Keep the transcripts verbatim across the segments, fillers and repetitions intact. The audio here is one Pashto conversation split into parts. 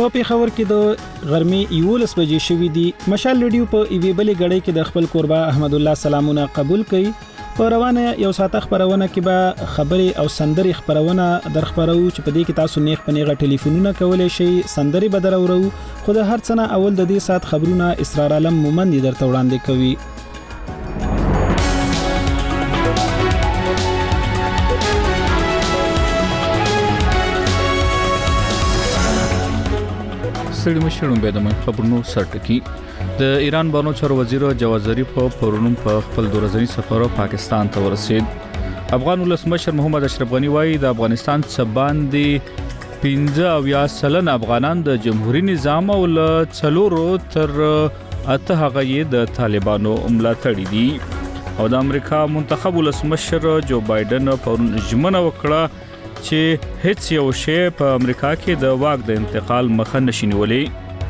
په پیښور کې د غرمې یولس بجې شوې دي. مشال رادیو په ایوي بلې غړې کې د خپل قربا احمد الله سلامونه قبول کړي. په روانه یو ساعت خبرونه کې به خبري او سندري خبرونه در خبرو چې په دې کې تاسو نیغ پنیغه ټلیفونونه کولای شئ، سندري به درورو. خو د هر څه نه اول د دې ساعت خبرونه اسرار عالم مومند درته وړاندې کوي. سړي مشرون به د خبرونو سرټکی د ایران بانو چارو وزیر جواد ظریف په پرونم په خپل دورځنی سفر پاکستان ته ورسید. افغان ولسمشر محمد اشرف غنی وایي د افغانستان څخه باندې پنځه اویا سلن افغانان د جمهوریت نظام او له څلورو تر اته هغه د طالبانو ملاتړي دي او د امریکا منتخب ولسمشر جو بایدن په ژمنه وکړه چې هیڅ یو شی په امریکا کې د واک د انتقال مخه نشي نیولای.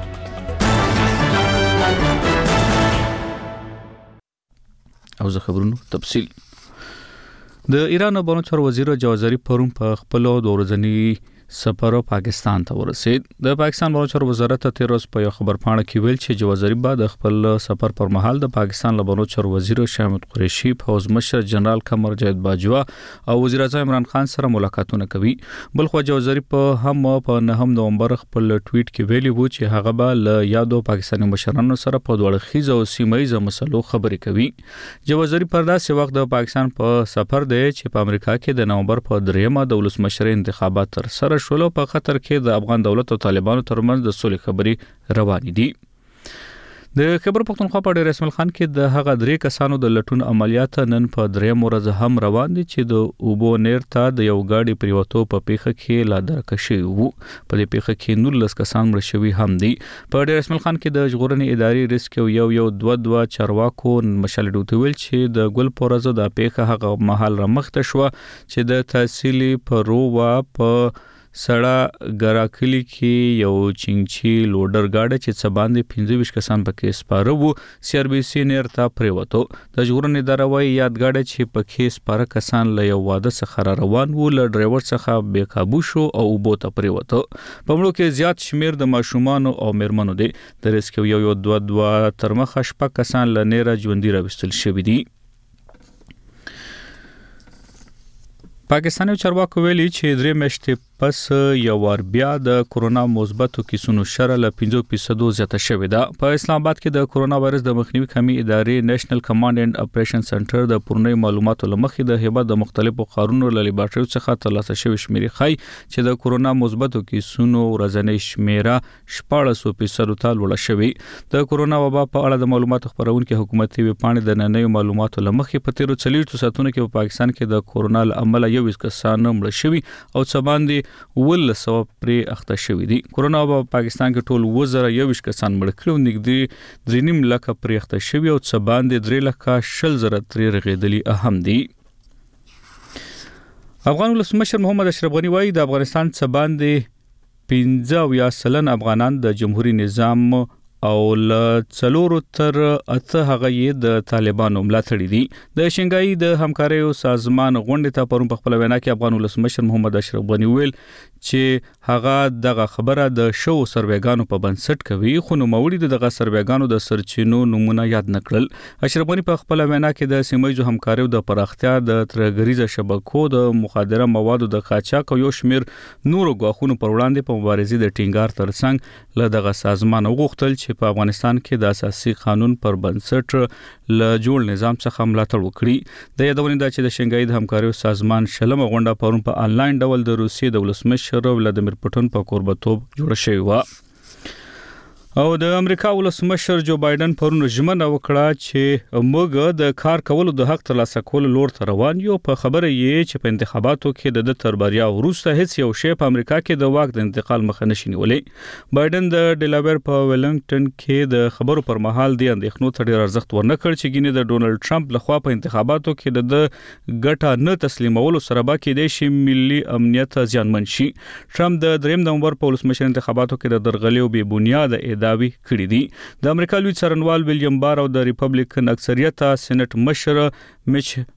او زه خبرونو تفصیل د ایران بانو چارو وزیر جواد ظریف پرون په خپل دورځنی سفر پاکستان ته ورسید. د پاکستان بانو چارو وزارت تیر ورځ په یو خبر پاڼه کې ویل چې جواد ظریف بعد خپل سفر پر مهال د پاکستان بانو چارو وزیر شاه محمود قریشي، حوض مشر جنرال قمر جاوید باجوا او وزیر اعظم عمران خان سره ملاقاتونه کوي. بل خو جواد ظریف هم په نهم نومبر خپل ټویټ کې ویلي وو چې هغه به له یادو پاکستاني مشرانو سره په دوړ خیزه او سیمایي مسلو خبرې کوي. جواد ظریف پر داسې وخت د پاکستان په سفر دی چې په امریکا کې د نومبر په دریمه د ولسمشر انتخابات تر سره شول. په خطر کې د افغان دولت او طالبانو ترمنځ د صلح خبرې روانې دي. د خبر پښتونخوا په ډېر رسمل خان کې د هغه درې کسانو د لټون عملیات نن په دریم ورځ هم روان دي چې د اوبو نیر ته د یو گاډي پریوتو په پیخه کې لا درکشي وو. په دې پیخه کې نولس کسان مړ شوي هم دي. په ډېر رسمل خان کې د ژغورنې اداري ریسک یو یو دوه دوه چارواکو مشال ډوتویل چې د ګل پورزه د پیخه هغه محل رمخته شو چې د تحصیلي پروا په سړه ګراکلی کې یو چنګچی لوډر گاډه چې څه باندې پنځه ویشت کسان پکې سپاره وو سی آر بي سي نیر ته پریوتو. د ژغورنې اداره وايي یاد گاډه چې پکې سپاره کسان له یو واده څخه روان وو له ډرایور څخه بے قابو شو او اوبو ته پریوتو. په مړو کې زیات شمیر د ماشومان او میرمنو دي. د ریسک یو یو دوه دوه تر مخه شپږ کسان له نیره ژوندۍ راوستل شوي دي. پاکستاني چارواکو ویلي چې درې میاشتې پس یو ور بیا د کورونا مثبتو کیسونو شره ل پنځه فیصد زیاته شوې ده. په اسلام آباد کې د کورونا وایرس د مخنیوي کمی ادارې نېشنل کمانډ اینډ اپریشن سنټر د پورنۍ معلوماتو لمخې د هیواد د مختلفو ښارونو له لیبارټریو څخه ترلاسه شوی شمیرې ښيي چې د کورونا مثبتو کیسونو ورځنۍ شمیره شپږ فیصد ته لوړه شوې. د کورونا وبا په اړه د معلوماتو خبرونکو حکومتي ویبپاڼې د نننیو معلوماتو لمخې په تیرو څلوېښتو ساعتونو کې په پاکستان کې د کورونا له امله یو کسان مړ شوي او څه باندې ول سو پرې اخته شوي دي. کورونا په پاکستان کې ټول وزره یو کسان مړ کړو، نږدې درې نیم لک پرې اخته شوي او څه باندې درې لک شل زره ترې رغېدلي اهم دي. افغان ولسمشر محمد اشرف غنی وایي د افغانستان څخه باندې پنځه اویا سلن افغانان د جمهوریت نظام او له څلورو تر اته هغه د طالبانو ملاتړي دي. د شنګای د همکارۍ سازمان غونډې ته پرون په خپل وینا کې افغان ولسمشر محمد اشرف غنی ویل چې هغه دغه خبره د شو سروېګانو په بنسټ کوي، خو نو موړي دغه سروېګانو د سرچینو نمونه یاد نکړل. اشرف غنی په خپل وینا کې د سیمایي همکاریو د پراختیا د ترګریزه شبکو د مخدره موادو د قاچاق او یو شمیر نورو غواخونو پر وړاندې په مبارزې د ټینګار ترڅنګ له دغه سازمان وغوښتل چې په افغانستان کې د اساسي قانون پر بنسټ له جوړ نظام څخه ملاتړ وکړي. د یادونه ده چې د شنګای د همکاریو سازمان شلمه غونډه پرون په انلاین ډول د روسیې د ولسمشر ولادیمیر پوتین په کوربتوب جوړه شوې و. او د امریکا ولسمشر جو بایدن پرون ژمنه وکړه چې موږ د کار کولو د حق ترلاسه کولو لور ته روان یو. په خبره یې چې په انتخاباتو کې د تربریا وروسته هیڅ یو شی په امریکا کې د واک د انتقال مخه نشي نیولای. بایدن د ډیلاویر په ویلنګټن کې د خبرو پر مهال د اندېښنو ته ډېر ارزښت ورنکړ چې ګینه د ډونلډ ټرمپ لخوا په انتخاباتو کې د ګټه نه تسلیمولو سره به کې د شي ملي امنیت زیانمن شي. ټرمپ د دریم نومبر په ولسمشر انتخاباتو کې د درغلي او بې بنیاده داوی کړی دي. د امریکا لوی څارنوال ویلیام بار او د ریپبلیکن اکثریت سېنات مشر میچ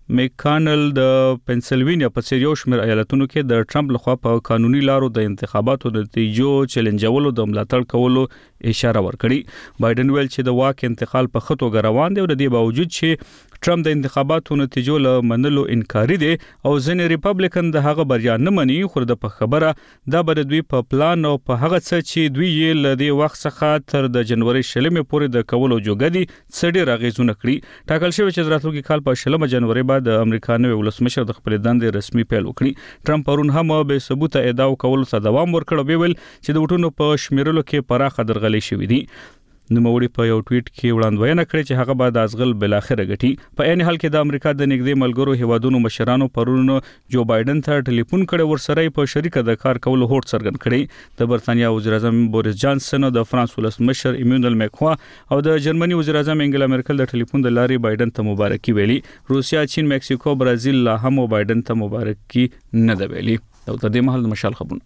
میکانل د پنسلوینیا په څیر یو شمېر ایالتونو کې د ټرمپ لخوا په قانوني لارو د انتخاباتو د نتیجو چیلنجولو د ملاتړ کولو اشاره ورکړي. بایدن ویل چې د واک انتقال په خطو روان دی او د دې باوجود چې ټرمپ د انتخاباتو نتیجو له منلو انکاري دی او ځینې ریپبلیکن د هغه بریا نه مني، خو د په خبره دا به د دوی په پلان او په هغه څه چې دوی یې له دې وخت څخه تر د جنوري شلمې پورې د کولو جوګه دي څه ډېر اغېزونه کړي. ټاکل شوی چې راتلونکي کال په شلمه جنوري بعد د امریکا نوی ولسمشر د خپل دندې رسمي پیل وکړي. ټرمپ پرون هم به ثبوت ادعا کولو ته دوام ورکړ او ویل چې د وټونو په شمیرلو کې پراخه درغلي شوې دي. نوموړي په یو ټویټ کې وړاندوینه کړې چې هغه به د ازغل بل اخره غټي. په عین حال کې د امریکا د نږدې ملګرو هیوادونو مشرانو پرون جو بایدن ته ټلیفون کړي ورسره په شریکه د کار کولو هوډ څرګند کړي. د برتانیا وزیر اعظم بوریس جانسن او د فرانس ولسمشر ایمانوئل ماکرون او د جرمني وزیر اعظم انګلا مرکل د ټلیفون د لارې بایدن ته مبارکي ویلي. روسیا، چین، مکسیکو، برازیل لا هم بایدن ته مبارکي نه ده ویلي. او تر دې مهال د مشال خبرونه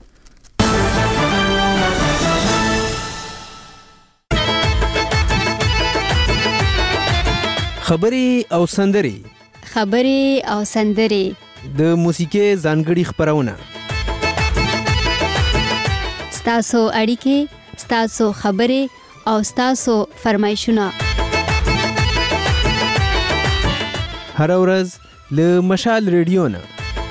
خبري او سندري خبري او سندري د موسیقي ځانګړي خبرونه ستاسو اړیکې ستاسو خبري او ستاسو فرمایشونه هر ورځ له مشال ریډیو نه.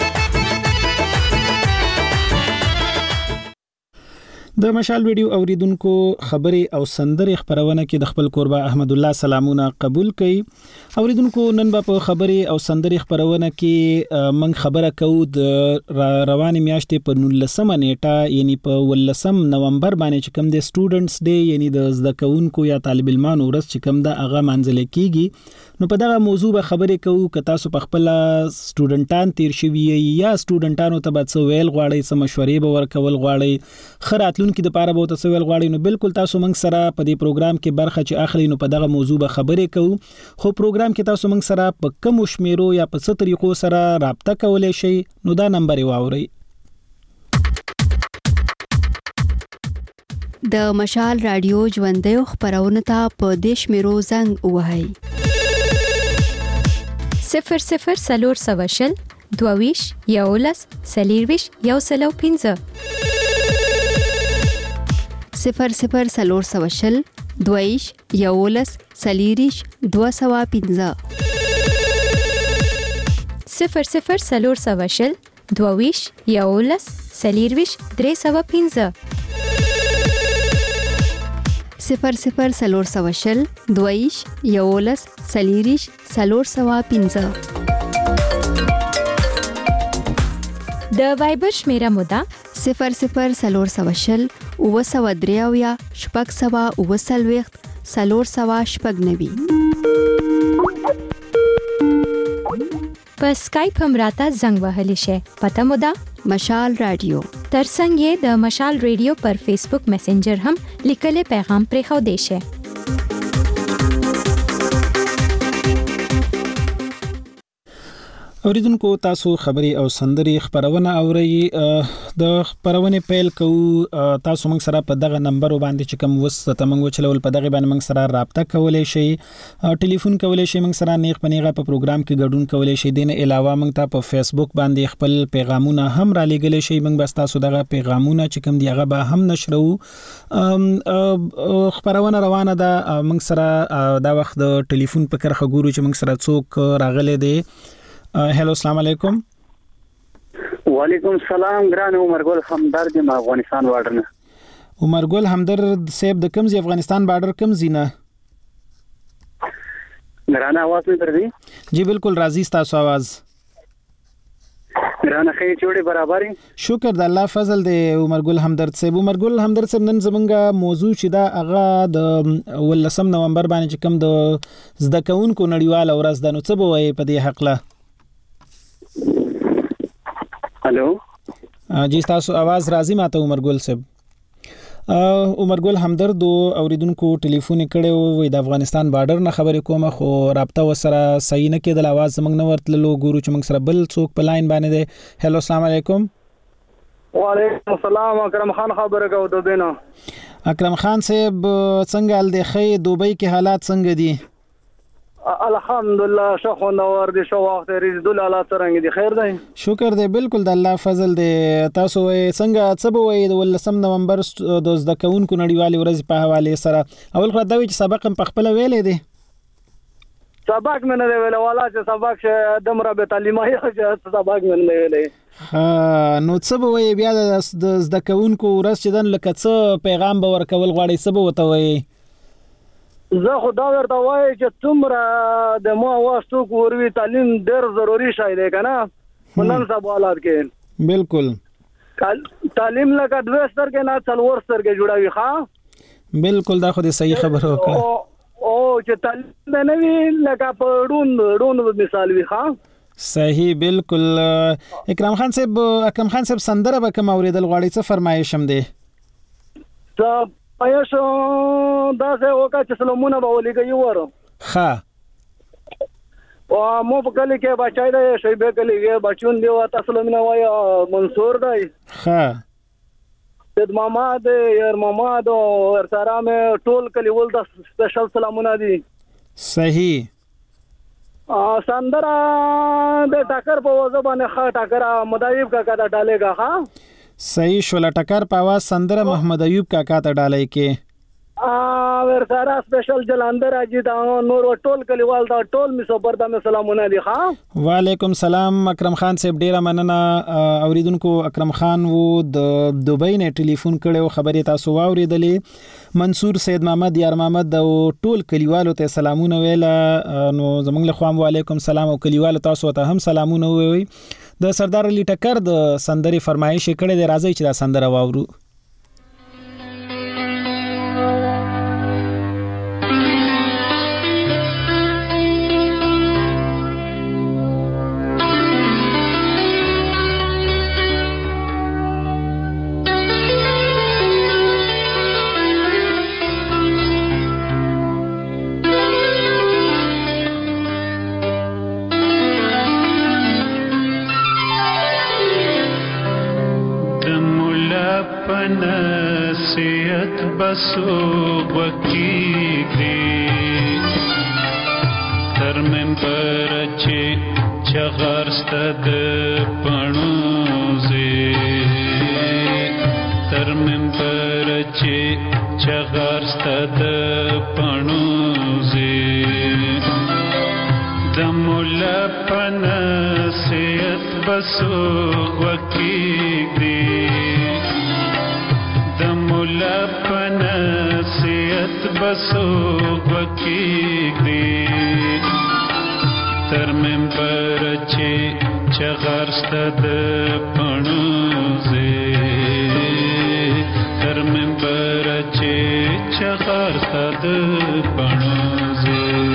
د مشال ویډیو اوریدونکو خبري او سندري خبرونه کې د خپل قربا احمد الله سلامونه قبول کړي. اوریدونکو نن په خبري او سندري خبرونه کې من خبره کوو د رواني میاشتې په نولسمه نیټه یعنی په ولسم نومبر باندې چې کوم د سټوډنټس ډے یعنی د زده کوونکو یا طالب علمانو ورځ چې کوم د هغه منځل کیږي. نو په دغه موضوع به خبرې کوو که تاسو په خپل سټوډنټان تیر شوي یا سټوډنټانو ته به څه ویل غواړئ، څه مشورې به ورکول غواړئ، خراتلون کې د پاره به تاسو ویل غواړئ، نو بالکل تاسو موږ سره په دې پروګرام کې برخه چې اخلي نو په دغه موضوع به خبرې کوو. خو پروګرام کې تاسو موږ سره په کوم شمیرو یا په څه طریقو سره رابطه کولای شئ نو دا نمبر یې واورئ. د مشال رادیو ژوندۍ خبرونه ته په دیش میرو زنګ وهاي صفر صفر سلور سواشل دوویش یولس سلیرویش یو سلو پینزه صفر صفر سلور سواشل دوویش یولس سلیریش دو سوا پینزه صفر صفر سلور سواشل دوویش یولس سلیرویش درې سوا پینزه صفر صفر سلور سواشل دویش یولس سلیریش سلور سوا پینزه. د وایبر شمیره مودا صفر صفر سلور سواشل اوه سوا دریاویا شپږ سوا اوه سلویخت سلور سوا شپږ نوي. په سکایپ هم راته زنګ وهلی شي. پته مودا مشال رادیو. ترڅنګ یې د مشال ریډیو پر فیسبوک میسنجر هم لیکلي پیغام پرې خو دی شي. اوریدونکو تاسو خبري او سندري خبرونه اوري. د خبرونه پیل کوو. تاسو موږ سره په دغه نمبر باندې چې کوم وسته تمنګ چلول په دغه باندې موږ سره رابطه کولای شئ، ټلیفون کولای شئ، موږ سره نیغ پنیغه په پروګرام کې ګډون کولای شئ. دین علاوه موږ ته په فیسبوک باندې خپل پیغامونه هم را لګولای شئ. موږ بس تاسو دغه پیغامونه چې کوم دی هغه به هم نشرو. خبرونه روانه ده. موږ سره دا وخت د ټلیفون په کرخه ګورو چې موږ سره څوک راغلي دي. هلو السلام علیکم. وعلیکم السلام. ګران عمر ګل همدرد ما افغانستان بارډر نه. عمر ګل همدرد صاحب د کوم ځای افغانستان بارډر کوم زینه؟ ګران आवाज مې درځي؟ جی بالکل راځي تاسو आवाज. ګران خیر جوړه برابرې. شکر د الله فضل دی عمر ګل همدرد صاحب. عمر ګل همدرد صاحب نن زمونږه موضوع چې دا هغه د ولسم نومبر باندې چې کوم د زده کوونکو نړیوال ورځ ده، نو څه به وایي په دې حق له؟ هلو جی تاسو आवाज راځي ماته عمر ګل صاحب. عمر ګل همدرد اوریدونکو ټلیفون کړو وې د افغانستان بارډر نه خبرې کومه، خو رابطه وسره صحیح نه کېدل، आवाज زمنګ نه ورتللو. ګورو چې موږ سره بل څوک په لاین باندې دی. هلو السلام علیکم. وعلیکم السلام. اکرم خان خبره کوم د دینه. اکرم خان صاحب څنګه ال دی؟ خې دوبۍ کې حالات څنګه دي؟ الحمدلله شخو نور دي شو وخت رزدل الله څنګه دي خیر دی شکر دی بالکل د الله فضل دی تاسو څنګه څه به وي د ولسم نومبر د زده کوونکو نړیوالې ورځې په حواله سره اول خو دا وی چې سبق په خپل ویلې دی سبق مې نه ویل والا چې سبق شه دمره به تعلیمي چې سبق مې نه ویلې ها نو څه به وي بیا د زده کوونکو ورځ چې دن لکه څه پیغام به ورکول غواړي څه به وته وي زه خو دا ورته وایم چې څومره د مو واسطو کوروي تعلیم ډېر ضروری شای دی کنه نن سبا حالات کې بالکل تعلیم لکه دوه ستر کې نه څلور ستر کې جوړوي ښا بالکل دا خو دې صحیح خبره وکړه او چې تعلیم نه وی لکه په ډون ډون مثال وی ښا صحیح بالکل اکرام خان صاحب اکرم خان صاحب سندره به کوم اوریدل غواړي څه فرمایش هم دی څه پایش دا څه وکړه چې سلامونه به ولګي ورو ها او مو په کلی کې بچای دی شیبه کلی کې بچون دی او تاسو لمنه وای منصور دی ها د ماما د ير ماما د ور سره مې ټول کلی ول د سپیشل سلامونه دي صحیح ا سندرا د ټاکر په وځ باندې ښه ټاکر مدایب کا کا ډالېګا ها صحیح شول ټاکر په आवाज سندره محمد ایوب کا کا ته ډالې کې ا ور سره سپیشل جلندر اجي دا نور ټول کلیوال دا ټول می صبر د سلامونه دي ها وعلیکم سلام اکرم خان صاحب ډیره مننه اوریدونکو اکرم خان وو د دوبۍ نه ټلیفون کړو خبرې تاسو واوریدلې منصور سید محمد یار محمد د ټول کلیوالو ته سلامونه ویل نو زمونږ له خوام وعلیکم سلام او کلیوالو تاسو ته هم سلامونه وی د سردار علي ټکر د سندري فرمایش کړي د راځي چې دا سندره واورو बसो वकी दे तरमन पर अच्छे चगरस्तद पणुजे तरमन पर अच्छे चगरस्तद पणुजे दमुल पन सेत बसो वकी दे दमुल पन सेत बसो वकी दे तरमें पर अच्छे चगरस्तद पणुजे तरमें पर अच्छे चगरस्तद पणुजे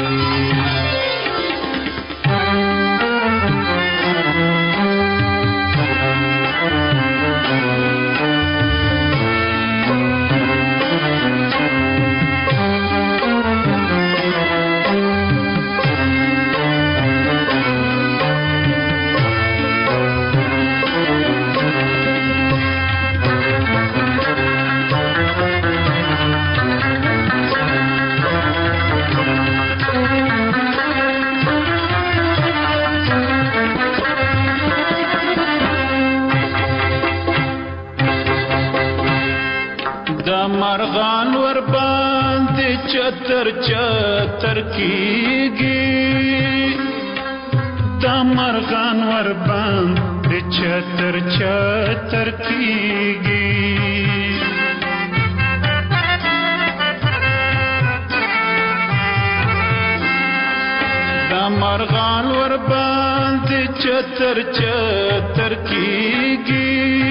مرغان ور باندې چتر چتر کیږي دا مرغان ور باندې چتر چتر کیږي دا مرغان ور باندې چتر چتر کیږي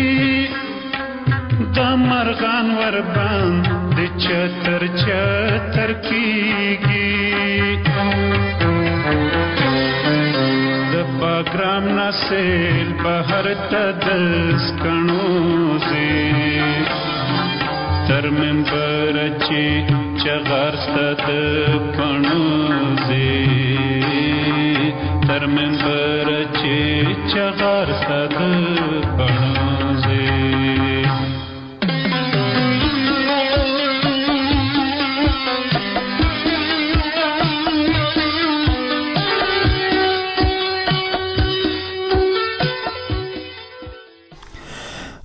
دا مرغان ور باندې چتر چتر کیږي د باګرام نسل بهر تدس کڼو زی تر منبر چې چغار ست پڼو زی تر منبر چې چغار ست پڼو زی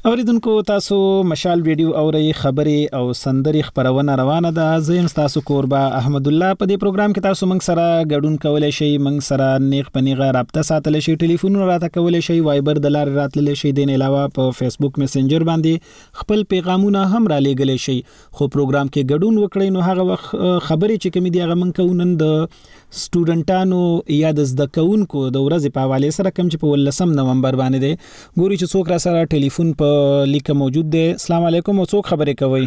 اوریدونکو تاسو مشال ویډیو اوري خبري او سندري خبرونه روانه ده. زم تاسو کوربا احمد الله په دې پروګرام کې تاسو موږ سره ګډون کولای شئ، موږ سره نیغ پنیغه رابطه ساتل شئ، ټلیفون راته کولای شئ، وایبر د لار راتللی شئ، د نه علاوه په فیسبوک میسنجر باندې خپل پیغامونه هم را لېږلی شئ. خو پروګرام کې ګډون وکړئ نو هغه وخت خبرې چې کوم دي هغه موږ کوونن د سټوډنټانو یا د زده کوونکو د ورځې په حواله سره کوم چې په ولسم نومبر باندې دی. ګوري چې څوک را سره ټلیفون په لیکه موجود دی. السلام علیکم، او څوک خبرې کوي؟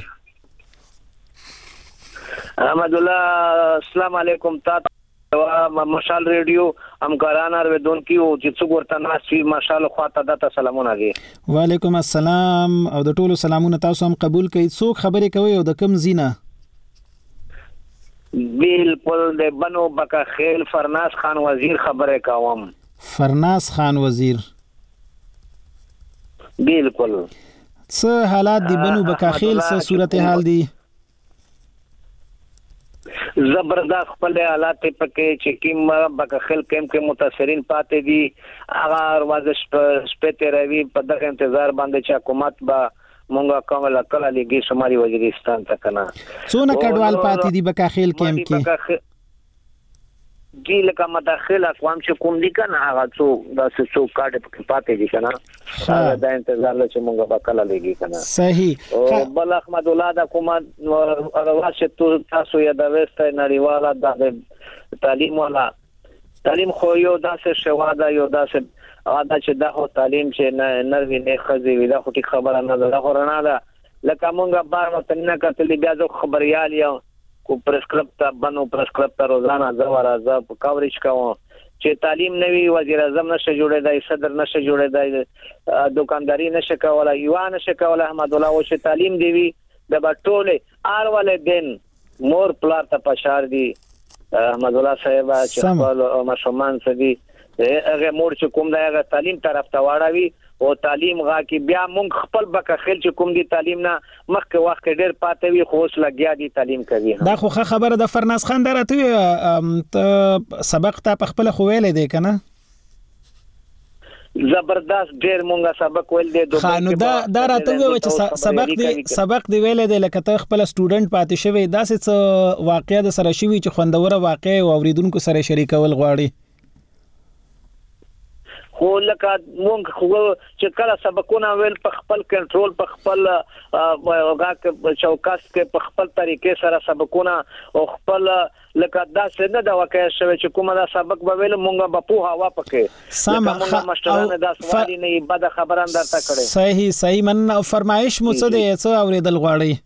احمد الله السلام علیکم. تا مشال ریډیو همکاران اوریدون کیو چې څوک ورته ناسي مشال خواته دته سلامونه دي. وعلیکم السلام او د ټولو سلامونه تاسو هم قبول کړئ. څوک خبرې کوي او د کوم زینه؟ بالکل د بنو بکا خیل فرناس خان وزیر خبره کوم. فرناس خان وزیر، بالکل. څه حالات دی بنو بکا خیل، څه صورتحال دی؟ زبردست خپل حالات پکې چې کیم بکا خیل کم کې متاثرین پاتې دي. هغه ورځ سپېته روي په دغه انتظار باندې چې حکومت با مونږه کومه کله لګي شمالي وزیرستان ته کنه. څونه کډوال پاتې دي بکا خیل کم کې؟ دی لکه مداخله اقوام چې کوم دي کنه هغه څو د څو کارت پاتې دي کنه. هغه د انتظار له چې مونږه کله لګي کنه. صحیح. او بل احمد الله د کومه راشه تاسو یا د وست نړیواله د تعلیم ولا تعلیم خو یو داسې شواده یو داسې ادا چې دا خو تعلیم چې نه نروي نه خزي وی دا خو ټیک خبره نه ده. خو رڼا ده لکه مونږه بار وته نه کتلې بیا زه خبريال یم کو پرسکرپټ بنو پرسکرپټ روزانه زواره ز په کاورج کوم چې تعلیم نوي وزیر اعظم نشه جوړېدای، صدر نشه جوړېدای، دکانداری نشه کولای، یو نشه کولای. احمد الله او چې تعلیم دی وی د بټوله ار ولې دین مور پلار ته پشار دی. احمد الله صاحب چې خپل مشمان سدي هغه مور چې کوم دا هغه تعلیم طرف ته واړوي او تعلیم غا کې بیا مونږ خپل بکه خل چې کوم دي تعلیم نه مخکې وخت ډېر پاتې وي خو اوس لګیا دي تعلیم کوي. دا خو خبره د فرناس خان درته ته سبق ته په خپل خو ویلې دی کنه؟ زبردست ډېر مونږه سبق ویل دي. خانو دا دا راته وی چې سبق دی سبق دی ویلې دی لکه ته خپل سټوډنټ پاتې شوی داسې څه واقعیا د سره شوی چې خوندوره واقع او اوریدونکو سره شریکول غواړي؟ خو لکه مونږ خو چې کله سبقونه ویل په خپل کنټرول په خپل هغه چوکاس کې په خپل طریقې سره سبقونه او خپل لکه دا څه نه دا واقع شوی چې کومه دا سبق به ویل مونږه په پوها وا پکې سم مشترانه دا سوال نه بد خبره اندر تا کړي. صحیح صحیح. من او فرمایش مو څه دی څه اوریدل غواړي؟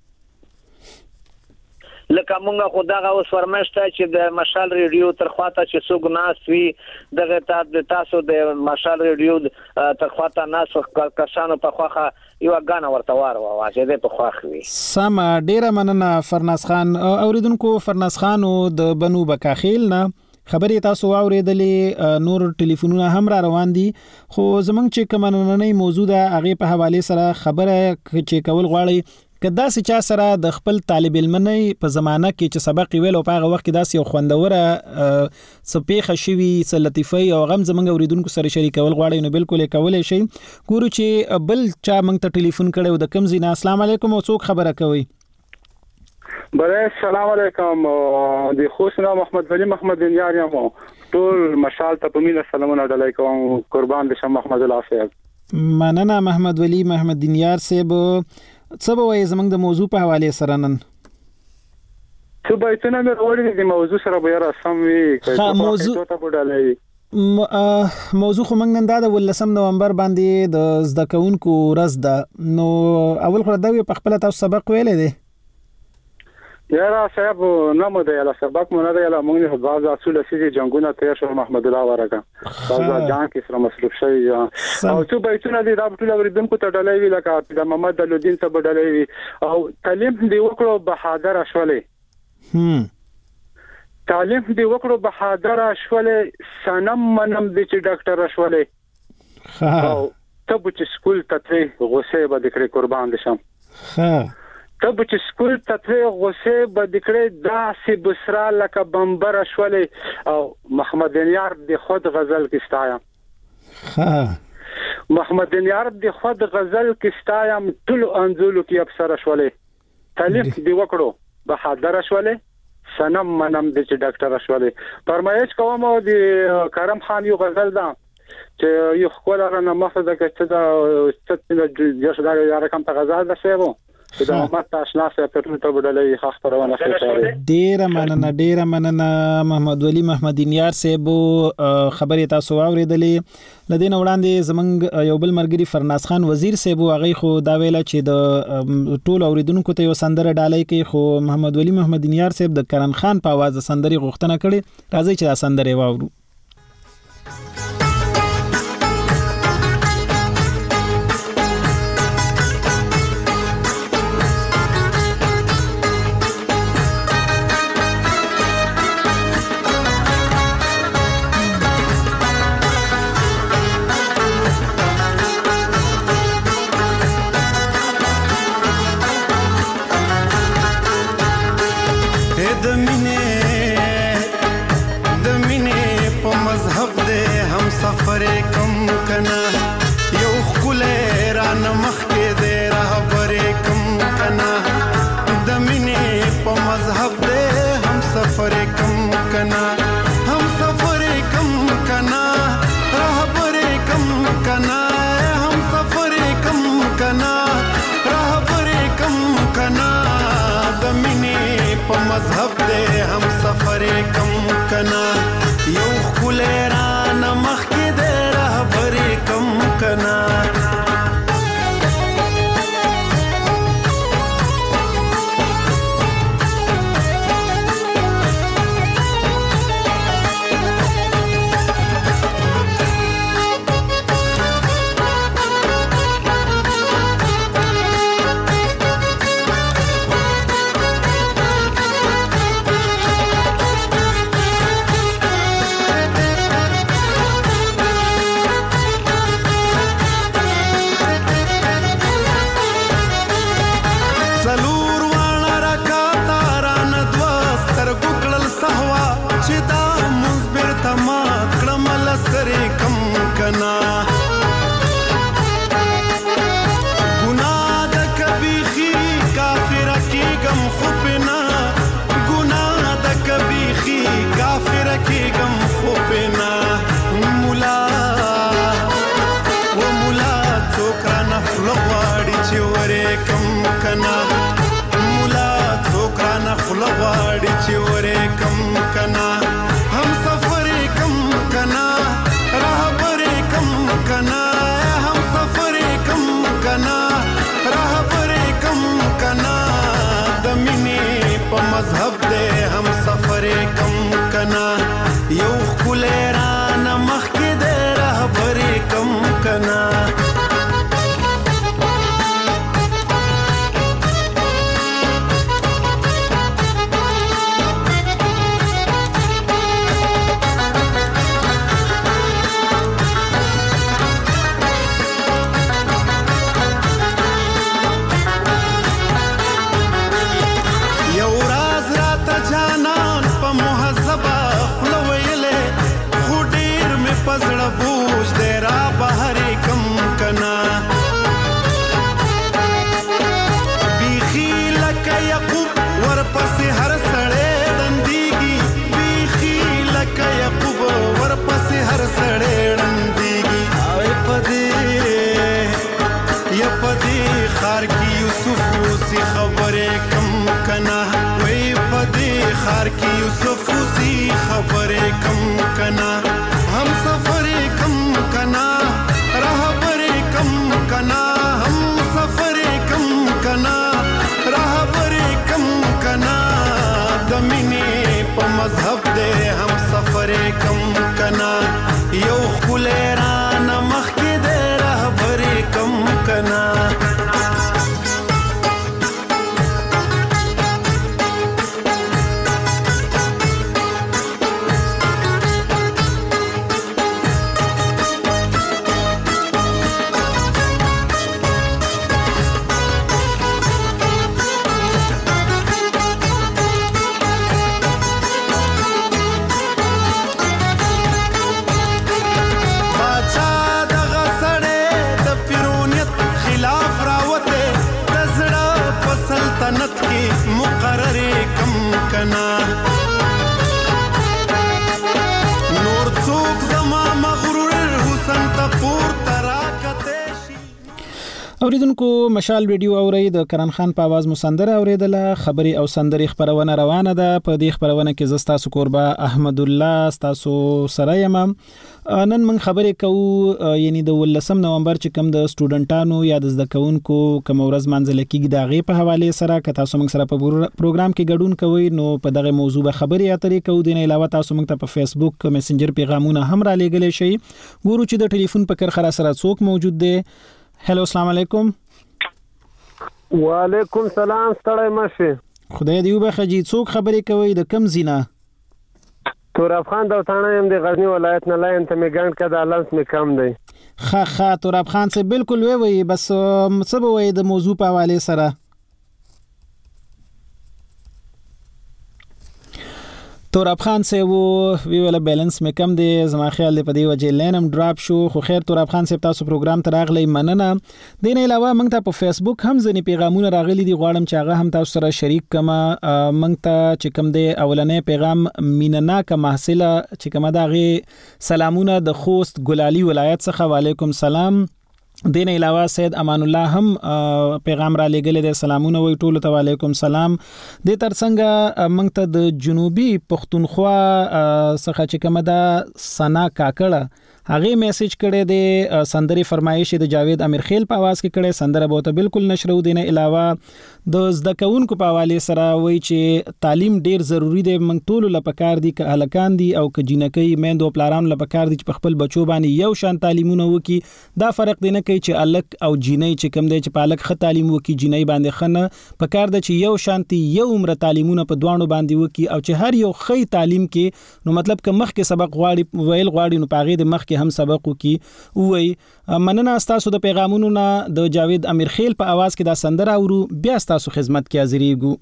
لکه مونږه خدای اوس فرمایشته چې د مشال ریډیو تر خواته چې څوک ناس وي دغه تاسو د مشال ریډیو تر خواته ناس کسانو په خواخه یو غاڼه ورته وار واچې د په خواخ وي. سم ډیره مننه فرناس خان. اوریدونکو فرناس خان د بنو بکا خیل نه خبرې تاسو واوریدلې، نور ټلیفونونه هم را روان دي خو زمونږ چې کوم نننۍ موضوع ده هغه په حواله سره خبره چې کول غواړي کدا چې چا سره د خپل طالب علمنۍ په زمانہ کې چې سبق ویل او په هغه وخت کې داس یو خوندوره سپېخه شوی څه لطیفي او غم زمنګ اوریدونکو سره شریکول غواړي نو بالکل کولای شي. ګورو چې بل چا موږ ته ټلیفون کړي د کم زینا. السلام علیکم، او څوک خبره کوي؟ بله السلام علیکم. د خوشنا محمد ولی محمد دینیار یم ټول مشال ته په مینه سلامونه ډالای کوم. قربان بشم محمد الله صاحب. مننه محمد ولی محمد دینیار صاحب. څه به وایي زموږ د موضوع په حواله سره نن؟ څه به ته نه وروړي د موضوع سره به را سم وي که موضوع ته وډالای. موضوع خو موږ نن دا د ولسم نومبر باندې د زده کوونکو ورځ ده نو اول خو دا په خپل تاسو سبق ویلې دي؟ یاره صاحب نه مو دی له سبق مو نه دی له موږ نه بعض اصول سي جنگونه تیر شو محمد الله ورکا بعض جان کې سره مصروف شوی او څو بیتونه دي دا ټول اوریدونکو ته ډالۍ وی لکه د محمد دلودین څخه ډالۍ وی او تعلیم دی وکړو بهادر اشولې هم تعلیم دی وکړو بهادر اشولې سنم منم دي چې ډاکټر اشولې او ته چې سکول ته غوسه به دکړي قربان دشم ها ته چې سکول ته غوسه به دکړي دا سی بسرا لکه بمبر اشولې او محمد دینیار د خود غزل کې ستایا ها محمد دیار د خود غزل کې ستایم ټول انزولو کې ابصره شولې تالیف دی وکړو بهادر شولې سنم منم د ډاکټر شولې فرمایش کوم او د کرم خان یو غزل ده چې یو خپل رانه مخه ده چې دا ست د یو دا رقم ته غزل ده سیبو دا امت آشنا سره په ټول ته بدلې خاص پرونه کوي ډیر مننه ډیر مننه محمد ولی محمد دیار صاحب خبرې تاسو اوریدلې لدین وړاندې زمنګ یو بل مرګري فرناس خان وزیر صاحب هغه خو دا ویله چې د ټول اوریدونکو ته یو سندره ډالۍ کوي خو محمد ولی محمد دیار صاحب د کرن خان په आवाज سندري غوښتنه کړې راځي چې دا سندره واورو سفر کم کنا یو خله ران مخ کې دې رهبر کم کنا د مینې په مذهب دې هم سفر کم کنا هم سفر کم کنا رهبر کم کنا هم سفر کم کنا رهبر کم کنا د مینې په مذهب دې هم سفر کم کنا یو خله ران مخ کې دې رهبر کم کنا مذهب دې هم سفر کم کنا یو خله ران مخ کې دې رهبر کم کنا خار کی یوسف سی خبر کم کنا हम सफर कम कना रहबर कम कना हम सफर कम कना रहबर कम कना दमिने प मذहब दे हम सफर कम कना यो खुलेरान मख के दे रहबर कम कना اوریدونکو مشال ویډیو اوري د کرن خان په आवाज مسندره اوریدله خبري او سندري خبرونه روانه ده په دې خبرونه کې زستا سکوربا احمد الله تاسو سره یم نن من خبرې کوو یعنی د ولسم نومبر چې کوم د سټوډنټانو یا د زده کوونکو کوم ورځ منځل کېږي د غي په حواله سره که تاسو موږ سره په پروګرام کې ګډون کوئ نو په دغه موضوع به خبرې اترې کوو د نه علاوه تاسو موږ ته په فیسبوک میسنجر پیغامونه هم را لېږلی شئ ګورو چې د ټلیفون په کر خره سره څوک موجود دی هلو السلام علیکم وعلیکم سلام ستړی مشه خدای دې وبخښي جی څوک خبرې کوي د کم زینا توراب خان د وطن يم د غزنی ولایت نه لاین ته میګاند کده لانس می کم دی خا خا توراب خان سے بالکل وی وی بس څه به وي د موضوع په حواله سره توراب خان سے وہ وی ولا بیلنس میں کم دی زما خیال دی په دی وجه لینم ډراپ شو خو خیر توراب خان سے تاسو پروګرام ته راغلی مننه دین علاوه موږ ته په فیسبوک هم ځنی پیغامونه راغلي دي غواړم چې هغه هم تاسو سره شریک کما موږ ته چې کم دی اولنې پیغام میننا کا محصله چې کما دا غي سلامونه د خوست ګلالي ولایت څخه وعلیکم سلام دین علاوه سید امان الله هم پیغام را لګل دي سلامونه وی ټول ته وعلیکم سلام د ترڅنګ موږ ته د جنوبي پښتونخوا څخه چې کومه دا سنا کاکړه هغه میسج کړي د سندري فرمایش د جاوید امیر خیل په आवाज کې کړي سندره به ته بالکل نشرو دینه علاوه د زده کوونکو په حواله سره وای چې تعلیم ډیر ضروری دی موږ ټول لپاره دي ک هلکان دي او ک جنکې میندو پلاران لپاره دي چې خپل بچو باندې یو شان تعلیمونه وکي دا فرق دی نه کوي چې الک او جنۍ چې کوم دی چې پالک خ تعلیم وکي جنۍ باندې خنه په کار د چې یو شانتي یو عمر تعلیمونه په دوانو باندې وکي او چې هر یو خې تعلیم کې نو مطلب ک مخ کې سبق غواړي ویل غواړي نو پاغه د مخ کې هم سبق وکي وای مننه تاسو د پیغامونو نه د جاوید امیر خیل په आवाज کې دا سندره اورو بیا تاسو خدمت کې حاضرېږو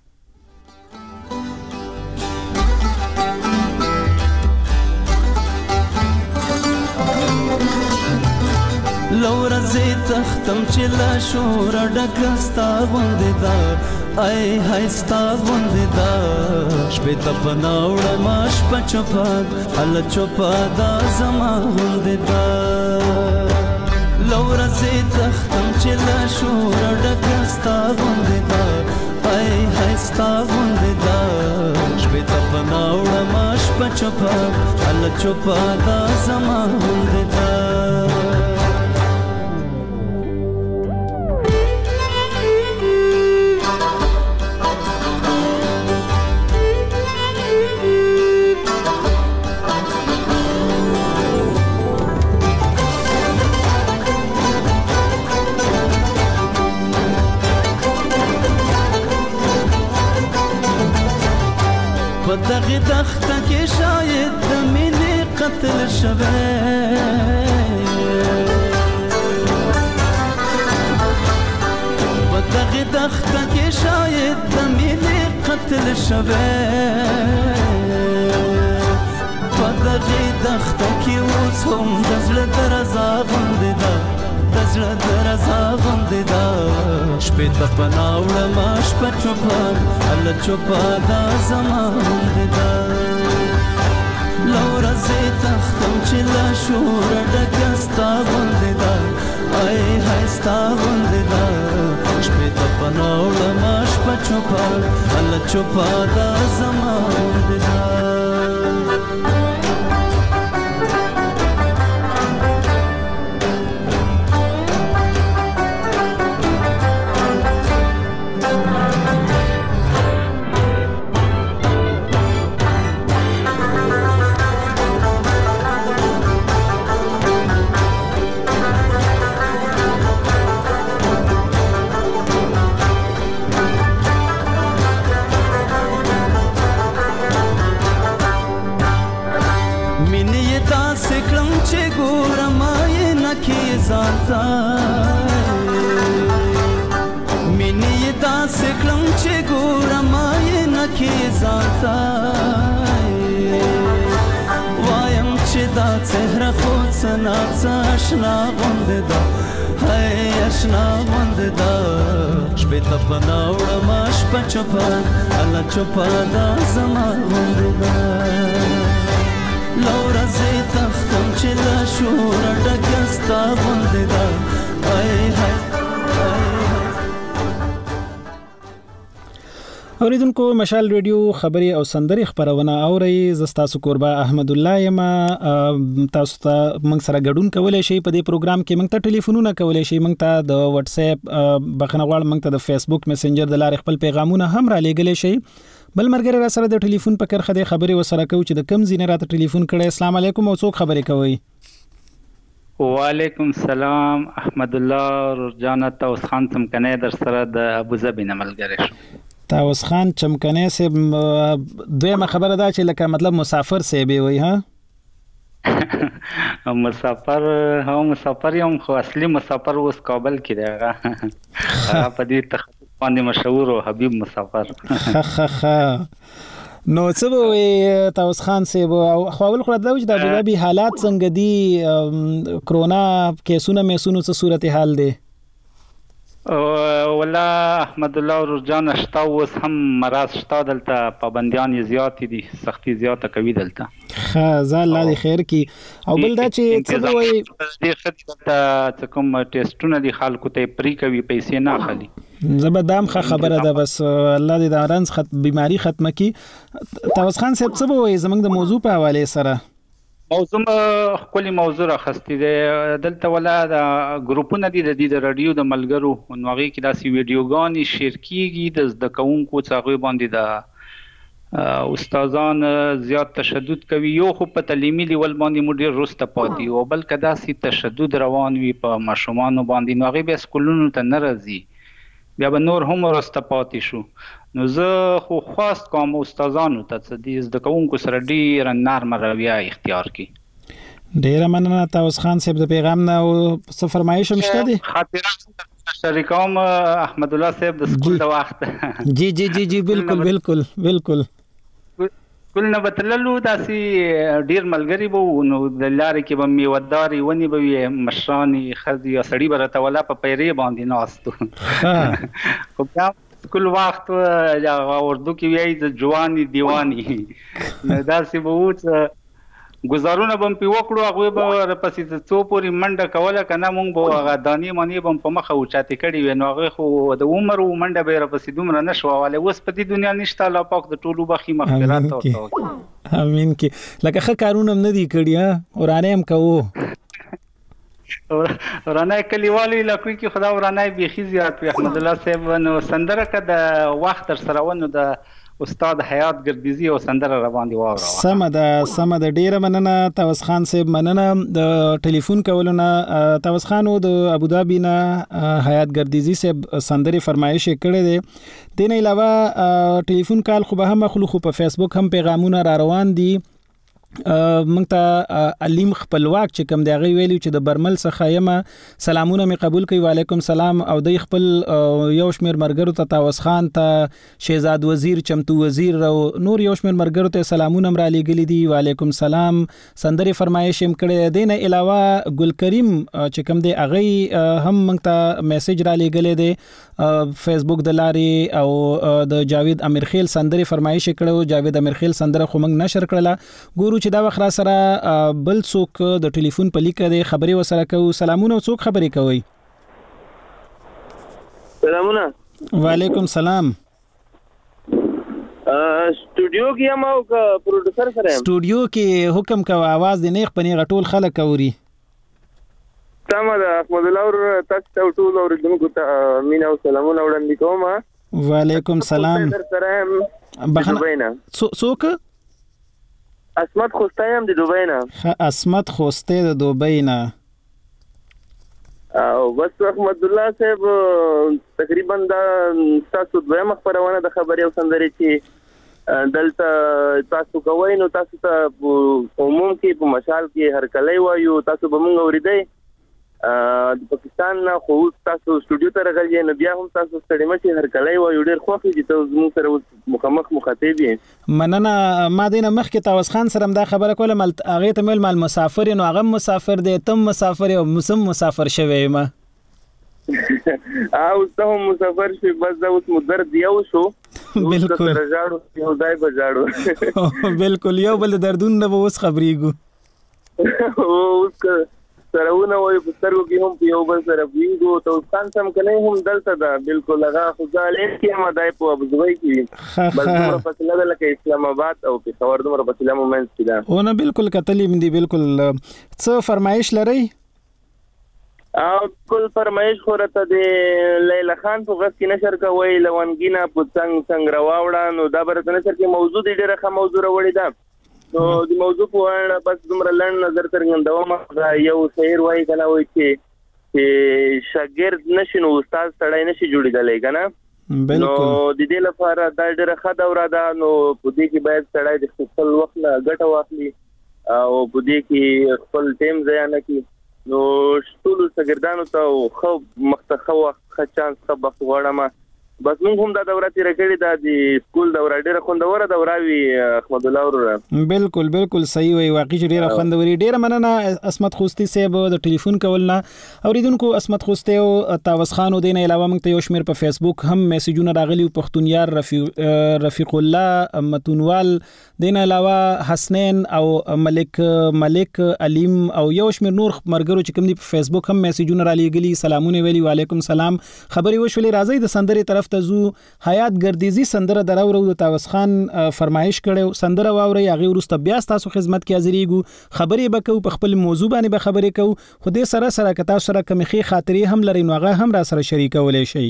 لور زه تختم چې لا شور ډکستا غوندې دا ای هاي ستا غوندې دا شپې ته پناوړه ماش پچپا ال چوپا دا زما غوندې دا لور زه تختم چې لا شور ډکستا غوندې دا ای هاي ستا غوندې دا شپې ته پناوړه ماش پچپا ال چوپا دا زما غوندې دا دغه دخته کې شاید د مینې قتل شوه په دغه دخته کې شاید د مینې قتل شوه په دغه دخته کې اوس هم د زړه درزا غوندې ده د زړه درزا غوندې ده شپې ته پناوړه ما شپه چوپه هله چوپه دا زما غوندې ده لوره زه تختم چې له شوره ډکه ستا غوندې ده ای هاي ستا غوندې ده شپې ته پناوړه ما شپه چوپه هله چوپه دا زما غوندې ده مینې داسې کړم چې ګورم یې نه کې ځانته وایم چې دا څهره خو څه ناڅه اشنا غوندې ده هی اشنا غوندې ده شپې ته پناوړه ما شپه چوپه هله چوپه دا زما غوندې ده لوره زه تختم چې له شوره ډکه ستا غوندې ده ای هی اوریدونکو مشال ریډیو خبري او سندري خبرونه اوري زستاسو قربا احمد الله یم تاسو ته موږ سره ګډون کولای شئ په دې پروګرام کې موږ ته ټلیفونونه کولای شئ موږ ته د واتس اپ بخنه غواړم موږ ته د فیسبوک میسنجر د لارې خپل پیغامونه هم را لېږلی شئ بل مرګره را سره د ټلیفون په کرخه د خبري وسره کوي چې د کم زینه راته ټلیفون کړي السلام علیکم او څوک خبري کوي وعلیکم السلام احمد الله رجانه تاوس خان چمکنه در سره د ابوظبي نه ملګری شو تاوس خان چمکنه سه دویمه خبره ده چې لکه مطلب مسافر سه به وي ها مسافر هم مسافر یم خو اصلي مسافر اوس کابل کې دی هغه په دې تخصص باندې مشهور او حبیب مسافر نو څه به وي تاوس خان سه او خو اول خو دا چې د ابوظبي حالات څنګه دي کرونا کیسونه میسونو څه صورتحال دي ولا احمد الله ورجان شتا اوس هم مرض شتا دلته پابندیان زیات دي سختي زیاته کوي دلته ها زال الله دې خیر کی او بل دا چې څه وایي دې خدمت کوم ټیسټونه دي خلکو ته پری کوي پیسې نه خالي زبردام خبره ده بس الله دې د رنز خط بیماری ختمه کی تاوس خان صاحب څه وایي زمنګ د موضوع په حواله سره موضوع خپل موضوع راخستې ده دلته ولا د ګروپونه دي د دې رادیو د ملګرو نو هغه کې داسې ویډیوګانې شیر کیږي د زده کوونکو څخه باندې د استادان زیات تشدد کوي یو خو په تعلیمي لیول باندې مو ډیر رسته پاتې او بل کدا سي تشدد روان وي په ماشومان باندې نو هغه به سکولونو ته ناراضي بیا به نور هم رسته پاتې شو نو زه خو خواست کوم استادانو ته چې د زده کوونکو سره ډیر نرم رویه اختیار کړي ډیر مننه تاوس خان صاحب د پیغام نه او څه فرمایش مشته دي خاطر شریکوم احمد الله صاحب د سکول د وخت جی جی جی جی بالکل بالکل بالکل کول نه بتللو داسې ډیر ملګری وو نو د لارې کې به میوداري ونی به مشرانی خزي یا سړی برته ولا په پیری باندې ناستو خو بیا کل وخت یا اردو کې وایي د جوانی دیوانی داسې به و گزارونه بم په وکړو هغه به پسې څو پوری منډه کوله کنه مونږ به هغه دانی مانی بم په مخه او چاته کړي و نو هغه خو د عمر او منډه به را پسې دومره نشو واله اوس په دې دنیا نشته الله پاک د ټولو بخي مغفرت ورته امين کې لکه ښه کارونه نه دی کړی ها ورانه هم کوو ورانه کلیوالي لکه کې خدا ورانه بيخي زیات وي احمد الله صاحب نو سندره کده وخت تر سره ونه د استاد حیات ګردیزی او سندره روان دي واوره سم ده سم ده ډیره مننه تاوس خان صاحب مننه د ټلیفون کولونه تاوس خان او د ابوظبي نه حیات ګردیزی صاحب سندره فرمایش کړي دي دین علاوه ټلیفون کال خو به هم خلکو په فیسبوک هم پیغامونه را روان دي موږ ته علیم خپلواک چې کوم دی غوي ویلو چې د برمل څخه یم سلامونه می قبول کوي وعلیکم سلام او د خپل یو شمیر مرګرو ته تاوس خان ته شهزاد وزیر چمتو وزیر او نور یو شمیر مرګرو ته سلامونه مر علی ګلی دی وعلیکم سلام سندري فرمایش هم کړي دینه علاوه ګل کریم چې کوم دی اغه هم موږ ته میسج را لګلې دی فیسبوک د لارې او د جاوید امیر خیل سندري فرمایش کړو جاوید امیر خیل سندره خو موږ نشر کړله ګورو چې دا وخت سره بل څوک د ټلیفون په لیکه د خبري وسره کو سلامونه څوک خبري کوي سلامونه وعلیکم سلام سټوډیو کې یم او پروډوسر سره یم سټوډیو کې حکم کا आवाज د نیخ پنی غټول خلک اوري تمام ده احمد الله ور تاسو ټول اوریدونکو ته مینا او سلامونه وړاندې کوم وعلیکم سلام بخنه څوک اسمت خوسته هم د دوبۍ نه اسمت خوسته د دوبۍ نه او بس احمد الله صاحب تقریبا دا تاسو دویمه خبرونه د خبري او سندري چې دلته تاسو کوی نو تاسو ته عموم کې په مشال کې هر کله وایو تاسو به مونږ اوریدئ د پاکستان نه خو تاسو سټوډیو ته راغلی نو بیا هم تاسو ستړي مچې هر کله وایو ډیر خوښ دي تاسو موږ سره مخامخ مخاطب یې مننه ما دینه مخکې تاوس خان سره دا خبره کوله مل هغه ته مل مال مسافر نو هغه مسافر دی تم مسافر او مسم مسافر شوی ما او ته مسافر شي بس دا اوس مدر دیو شو بالکل راځو یو دای بجاړو بالکل یو بل دردون نه اوس خبرېګو اوس سرونه وي په سترګو کې هم یو بل سره وینګو ته ستان سم کنه هم دلته دا بالکل هغه خدای کې مدای په ابوظبي کې بل څومره فاصله ده لکه اسلام آباد او پېښور دومره فاصله مومنت کې ده او نه بالکل کتلې مندي بالکل څه فرمایش لري او کل فرمایش خورته د لیلا خان په غږ کې نشر کوي لونګینا په څنګه څنګه راوړا نو دا برته نشر کې موضوع ډیره ښه موضوع وړي ده نو د موضوع په اړه بس دومره لړ نظر څرګندوم یو شعر وایي کنه وایي چې شاګرد نشي نو استاد سړی نشي جوړیدلی کنه نو د دې لپاره دا ډیره ښه دوره ده نو په دې کې باید سړی د خپل وخت نه ګټه واخلي او په دې کې خپل ټیم ضایع نه کړي نو ټول شاګردانو ته خو مخته وخت ښه چانس ښه وخت غواړم بس موږ هم دا دوره تیر کړې ده د سکول دوره ډیره خوندوره دوره وی احمد الله ورور بالکل بالکل صحیح وي واقعي ډیره خوندوري ډیره مننه اسمت خوستي صاحب د ټلیفون کولنا اوریدونکو اسمت خوستي او تاوس خان دین علاوه موږ ته یو شمیر په فیسبوک هم میسجونه راغلي پښتون یار رفیق رفیق الله متونوال دین علاوه حسنین او ملک ملک علیم او یو شمیر نور مرګرو چې کوم دی په فیسبوک هم میسجونه را لېګلي سلامونه ویلي وعلیکم سلام خبري وشولې راځي د سندري طرف تزو حیات ګردیزی سندره دراو رو د تاوس خان فرمایش کړو سندره واوري هغه ورسته بیا تاسو خدمت کې حاضرېګو خبرې بکو په خپل موضوع باندې به خبرې کو خو دې سره سره کتا سره کمخي خاطرې هم لري نو هغه هم را سره شریکولې شي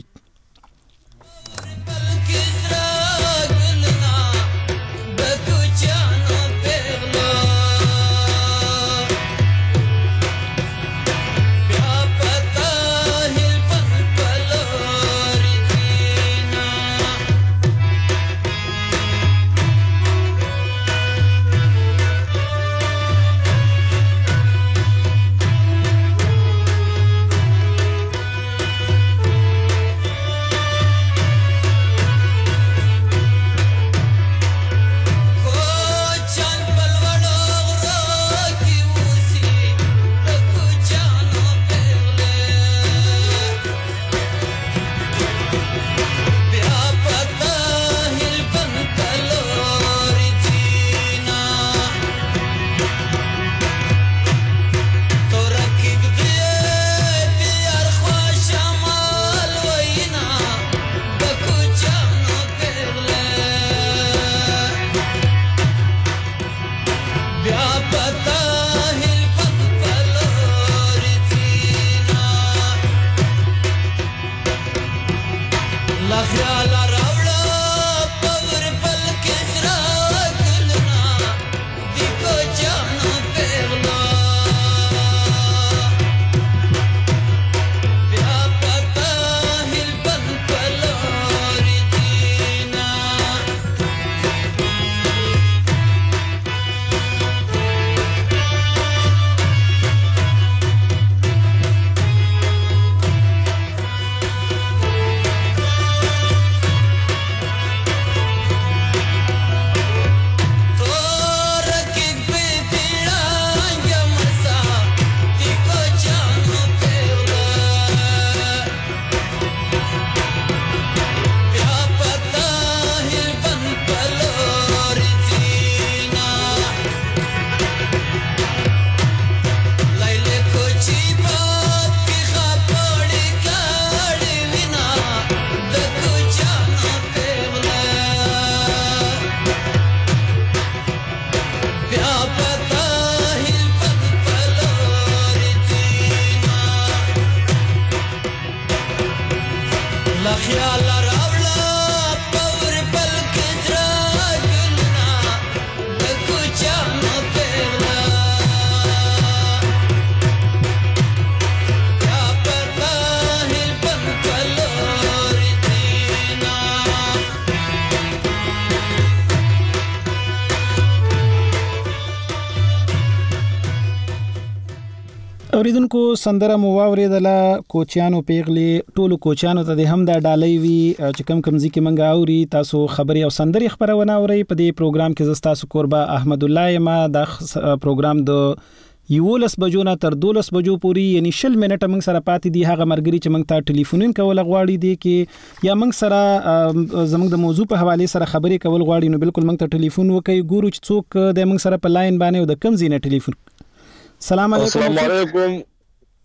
اوریدونکو سندره مو واوریدله کوچیانو پیغلی ټولو کوچیانو ته هم دا ډالۍ وی چې کم کم ځکه منګه اوري تاسو خبري او سندري خبرونه اوري په دې پروګرام کې زستا سو قربا احمد الله ما دا پروګرام د یولس بجو نه تر دولس بجو پوری یعنی شل منټه موږ سره پاتې دي هغه مرګري چې موږ ته ټلیفونین کول غواړي دي کې یا موږ سره زموږ د موضوع په حواله سره خبري کول غواړي نو بالکل موږ ته ټلیفون وکي ګورو چې څوک د موږ سره په لاین باندې او د کم زینه ټلیفون. السلام علیکم. السلام علیکم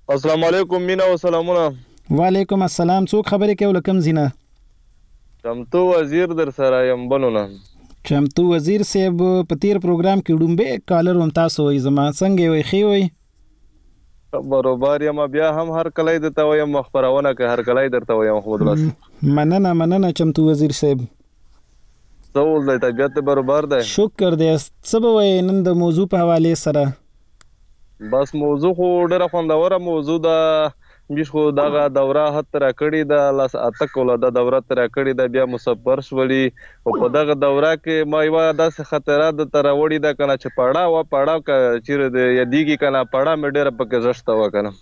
السلام علیکم مینا او سلامونه. وعلیکم السلام. څوک خبرې کوي لکم زینا؟ چمتو وزیر در سره یم بنونه. چمتو وزیر صاحب په تیر پروګرام کې ډومبه کالر هم تاسو وي زما څنګه وي خي وي برابر یم بیا هم هر کله د ته یم مخبرونه که هر کله درته یم محمد الله. مننه مننه چمتو وزیر صاحب. څول د طبيعت برابر ده. شکر دې. څه به نن د موضوع په حواله سره؟ بس موضوع خو ډیره خوندوره موضوع ده. مش خو دغه دوره هت تر کړی د لاس اتکول د دوره تر کړی د بیا مصبر شولي او په دغه دوره کې ما یو داسې خطرات تر وړي د کنه چې پاړه و پاړه ک چیرې د یدیږي کنه پاړه مې ډیره پکې زشت و کنه.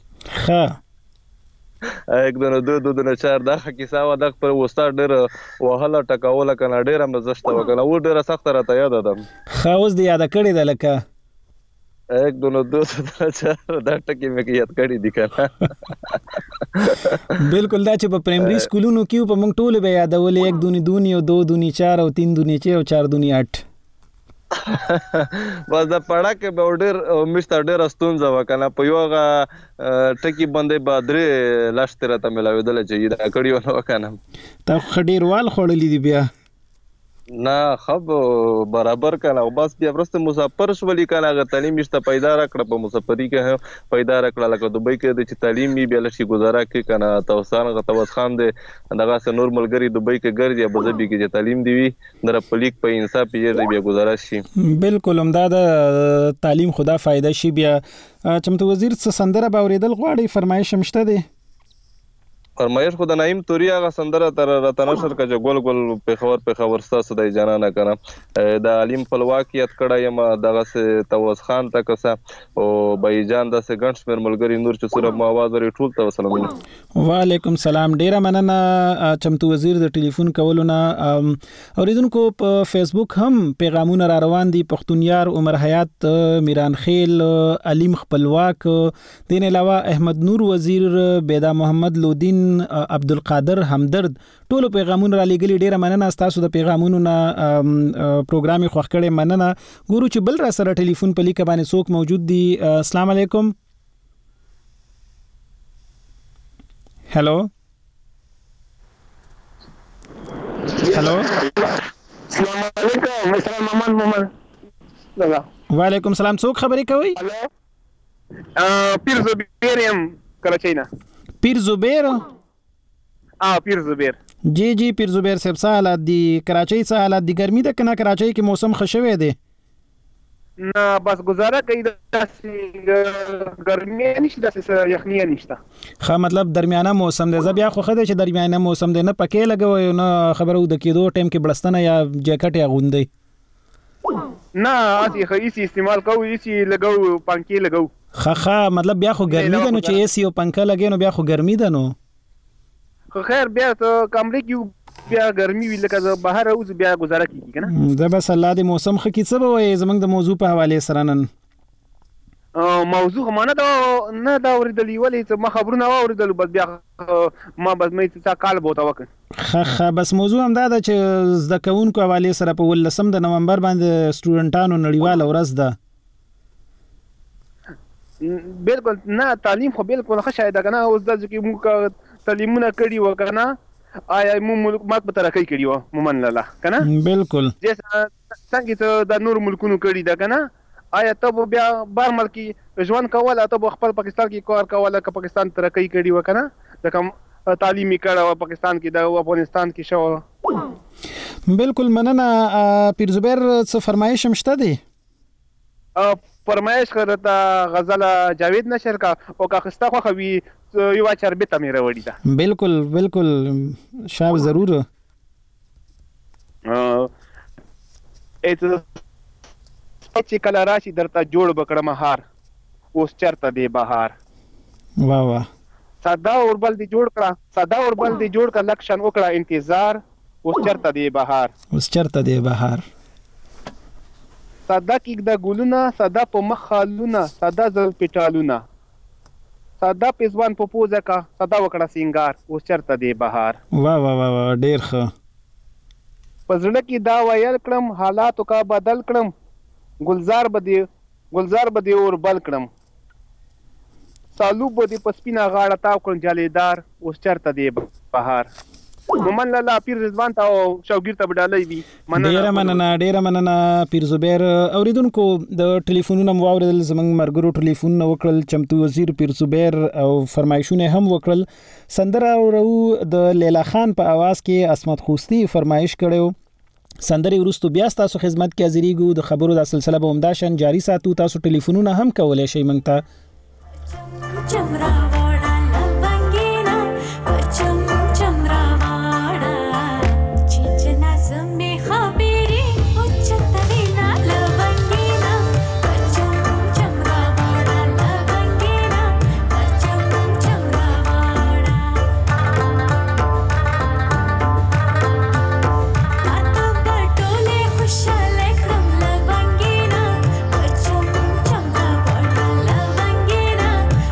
ها یک دنه دو دو دنه چار دغه کیسه و د پر وستا ډیره وهله ټکاوله کنه ډیره مزشت و کنه و ډیره سخت راته یاد ده. خو اوس دی یاد کړی د لکه एक दोनों दो चार دا ټکی مې یاد کړی دي کنه. بالکل دا چې په پرایمري سکولونو کې په موږ ټول به یادولې یک دونی دونی او دو دونی چار او تین دونی چھ او چار دونی اٹھ. بس دا پړه کې به ډېر مشته ډېر استونزه وکنه په یو غا ټکی باندې بادرې لاش تر ته ملاویدل چې دا کړی ونه وکنه. تا خډیروال خړلې دی بیا نه خب برابر کنه او بس بیا ورسته مسافر شولې کنه غ تعلیم مشته پیدا راکړه په مسافری کې پیدا راکړه لکه دوبۍ کې د تعلیم بیا لشي گزاره کې کنه توسان غ توس خان دې دغه سه نور ملګری دوبۍ کې ګرځي ابو ظبي کې چې تعلیم دی در پلیک په انصاف یې بیا گزاره شي. بالکل همدا د تعلیم خدا فائدہ شي. بیا چمتو وزیر څه سندره باوریدل غواړي فرمایش مشته دی؟ فرمایش خو د نعیم توري هغه سندره تر راتنه شر کا ګول ګول په خبر په خبر ستاسو د جانانه کنه د علیم خپلواکیت کړه یم دغه سه توس خان تک سه او بای جان د سه ګنټ پر ملګری نور چې سره مو आवाज ورې ټول ته سلام. وعلیکم سلام. ډیره مننه چمتو وزیر د ټلیفون کولونه. اوریدونکو په فیسبوک هم پیغامونه را روان دي. پښتونیار عمر حیات میران خیل علیم خپلواک دین علاوه احمد نور وزیر بیدا محمد لودین عبدالقادر همدرد ټول پیغامونه را لګلی. ډیره مننه تاسو د پیغامونو نه پروګرام خوښ کړي. مننه. ګورو چې بل را سره ټلیفون په لیک باندې څوک موجود دي. السلام علیکم. هلو هلو السلام علیکم. مستر محمد محمد وعلیکم السلام. څوک خبرې کوي؟ هلو پیر زبیر يم کراچۍ نه. پیر زبیر؟ اه پیر زبیر. جی جی پیر زبیر صاحب څه حالات دي؟ کراچۍ څه حالات دي؟ ګرمي ده کنه کراچۍ کې موسم خشوي دی؟ نه بس گزاره کوي داسې ګرمي نشته داسې یخني نشته. ښه مطلب درمیانه موسم دی. زه بیا خو خدای چې درمیانه موسم دی نه پکې لګوي نه خبرو د کېدو ټیم کې بلستنه یا جاکټ یا غوندي. نه اسی خو ایسی استعمال کوو ایسی لګو پنکې لګو. ښه ښه مطلب بیا خو ګرمي ده نو چې ایسی او پنکه لګې نو بیا خو ګرمي ده نو. خو خیر بیا ته کمرې کې بیا ګرمي وی لکه زه بهر اوس بیا گزاره کیږي کنه. دا بس الله دې موسم خو کې څه به وي زمنګ د موضوع په حواله سره نن موضوع مانه دا نه دا اوریدلی ولې ته ما خبرونه اوریدل بس بیا ما بس مې څه کال بوته وکړ. خ خ بس موضوع هم دا ده چې زده کوونکو حواله سره په ولسم د نومبر باندې سټوډنټانو نړیواله ورځ ده. بالکل نه تعلیم خو بالکل ښه شاید کنه اوس د چې موږ تعلیمونه کړي و کنه آیا موږ ملک په ترقی کړي و مومن لاله کنه. بالکل څنګه ته د نور ملکونو کړي دا کنه آیا ته بیا بار ملکی ژوند کوله ته خپل پاکستان کې کار کوله که پاکستان ترقی کړي و کنه د کوم تعلیمي کړه پاکستان کې د افغانستان کې شو. بالکل مننه. پیر زبیر څه فرمایش مشته دی؟ فرمایش کرتا غزل جاوید نشر کا او کا خستا خو خوي یو چربه ته مې راوړی دا. بالکل بالکل شاب ضرور. ا اته چې کله راشي درته جوړ بکړه مهار اوس چرته دی بهار. واه واه. ساده اوربل دی جوړ کړه ساده اوربل دی جوړ کړه لکشن وکړه انتظار اوس چرته دی بهار. اوس چرته دی بهار. ساده کېږده ګلونه ساده په مخ خالونه ساده زل پټالونه ساده پېزوان په پوزه کا ساده وکړه سینګار اوس چرته دی بهار. واه واه واه ډېر ښه. په زړه کې دا ویل کړم حالاتو کا بدل کړم ګلزار به دی ګلزار به دی اور بل کړم سالو بده پسپینا غاړه تاو کړ جالیدار اوس چرته دی بهار مومن لالا پیر رضوان ته او شوګیر ته بدالای وی ډیره مننه ډیره مننه پیر زبیر. اوریدونکو د ټلیفونونو واوریدل زمنګ مرګرو ټلیفون وکړل چمتو وزیر پیر زبیر او فرمایشونه هم وکړل. سندره اورو د لیلا خان په आवाज کې اسمت خوستی فرمایش کړو. سندري ورستو بیا تاسو خدمت کې حاضرېږو. د خبرو د سلسله به همداشن جاری ساتو. تاسو ټلیفونونه هم کولای شئ مونږ ته چمرا واړه لبنګینا پچم چمرا واړه چې جنازه می خبري او چتوینا لبنګینا پچم چمرا واړه لبنګینا پچم چمرا واړه اته بټوله خوشاله کړم لبنګینا پچم چمرا واړه لبنګینا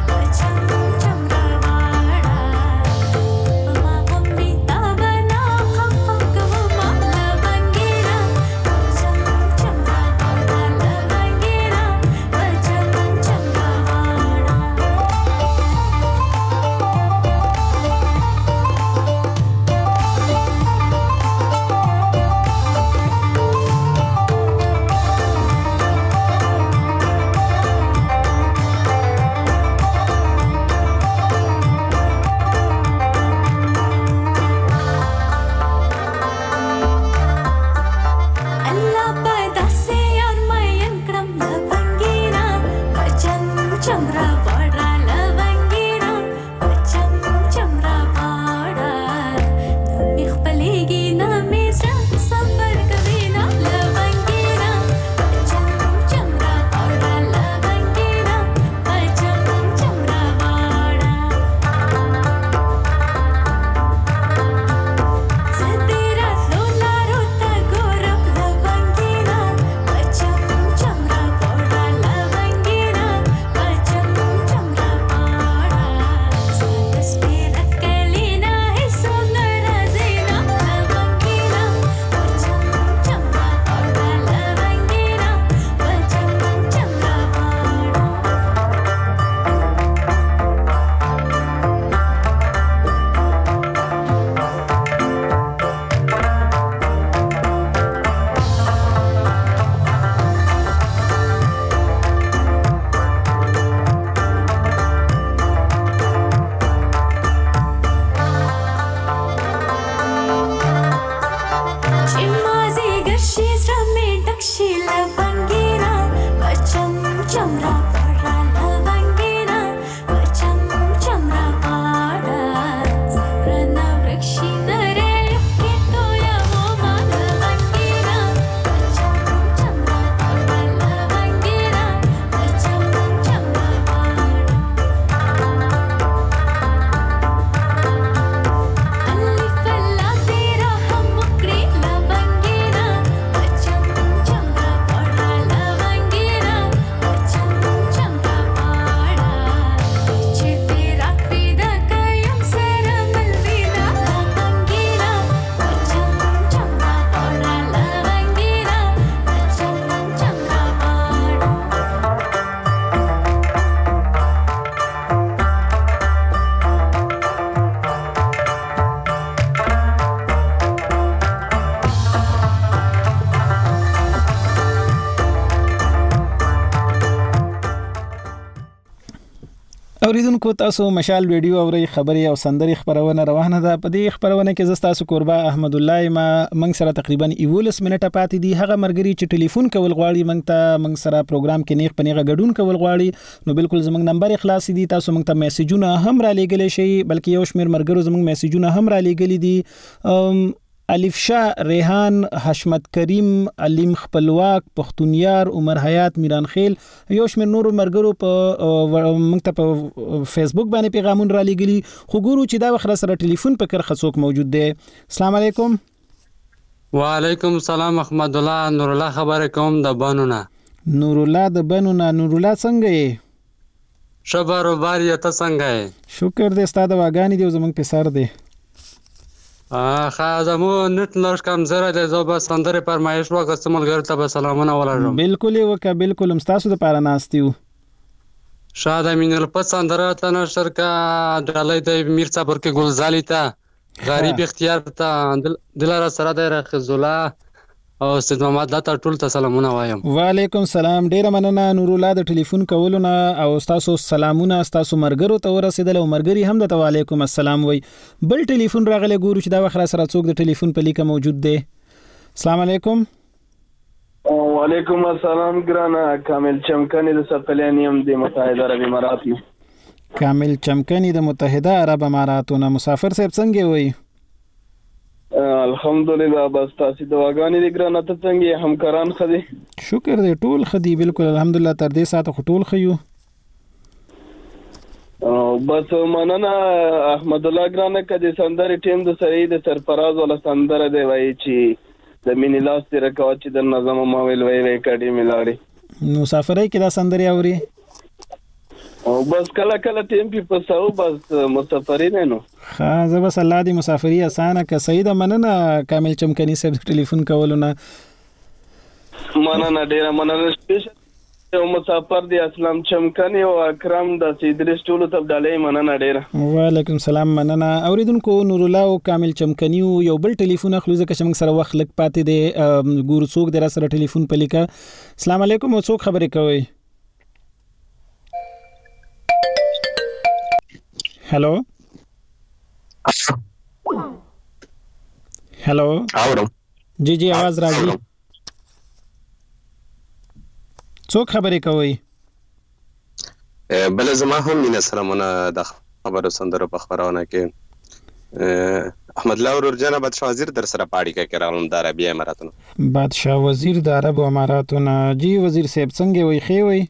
اوریدونکو تاسو مشال ویډیو اوري خبري او سندري خبرونه روانه ده. په دې خبرونه کې زستا تاسو قربا احمد الله ما منګ سره تقریبا یولس منټه پاتې دي. هغه مرګري چې ټلیفون کول غواړي منګ ته منګ سره پروګرام کې نیغ پنیغه غډون کول غواړي نو بالکل زمنګ نمبر اخلاص دي. تاسو منګ ته میسجونه هم را لېګل شي بلکې یو شمیر مرګرو زمنګ میسجونه هم را لېګل دي. الف شاه ریحان حشمت کریم علیم خپلواک پختونیار عمر حیات میران خیل یو شمیر نور مرګرو په موږ ته په فیسبوک باندې پیغامون را لګلی خو ګورو چې دا وخت سره ټلیفون په کر خڅوک موجود دی. السلام علیکم. وعلیکم السلام احمد الله نور الله خبر کوم د بانونه. نور الله د بانونه. نور الله څنګه یې؟ شبر بار یا ته څنګه یې؟ شکر دې ستاسو واغانی دی زمونږ په سر دی. خازمو نت لږ کم زره د زوبه سندره پرمایش وکړم ګر ته سلامونه ولرم. بالکل وکړه بالکل مستاسو د پاره ناستیو. شاید امین الپسند را تنشر کا ډالۍ د میر صبر کې ګلزالي ته غریب اختیار ته دل دلاره سره د رخص الله او سید محمد لاته ټول ته سلامونه وایم. وعلیکم سلام. ډیر مننه نور الله د ټلیفون کولو نه او تاسو سلامونه تاسو مرګرو ته ورسېدل او مرګري هم د وعلیکم السلام وای. بل ټلیفون راغلی ګورو چې دا وخت سره څوک د ټلیفون په لیکه موجود دی. السلام علیکم. وعلیکم السلام ګرانا کامل چمکنی د سپلانیم د متحده عرب امارات. کامل چمکنی د متحده عرب اماراتونو مسافر صاحب څنګه وای؟ الحمدلله بس تاسو دواګانې د ګرانا ته څنګه همکاران خدي؟ شکر دې ټول خدي بالکل الحمدلله تر دې ساعت خو ټول خيو. بس مننه احمد الله ګرانا کدي سندره ټیم د سعید سرفراز ولا سندره دی وای چې د مینی لاس تیر کاوه چې د نظم ما ویل وی وی کډی ملاړي نو سفرای کې دا سندري اوري او بس کله کله ټیم په پساو بس مسافرین نو ها زه بس الله دې مسافری اسانه ک سید مننه کامل چمکنی صاحب ټلیفون کولو نه مننه ډیر مننه سپیشل او مسافر دی اسلام چمکنی او اکرم د سیدریس ټولو تبدالې مننه ډیر. وعلیکم سلام مننه. اوریدونکو نور الله او کامل چمکنی یو بل ټلیفون اخلو ځکه چې موږ سره وخت لګ پاتې دی ګور څوک در سره ټلیفون په لیکه. السلام علیکم او څوک خبرې کوي؟ هالو هالو اورم جی جی आवाज راځي. څوک خبرې کوي؟ بل زما هم مینه سلامونه د خبرو سندرو په خبرونه کې احمد الله ورور جناب بادشاہ وزیر در سره پاړی کې کړم د عربی اماراتونو. بادشاہ وزیر د عرب اماراتونو. جی وزیر صاحب څنګه وي خې وي؟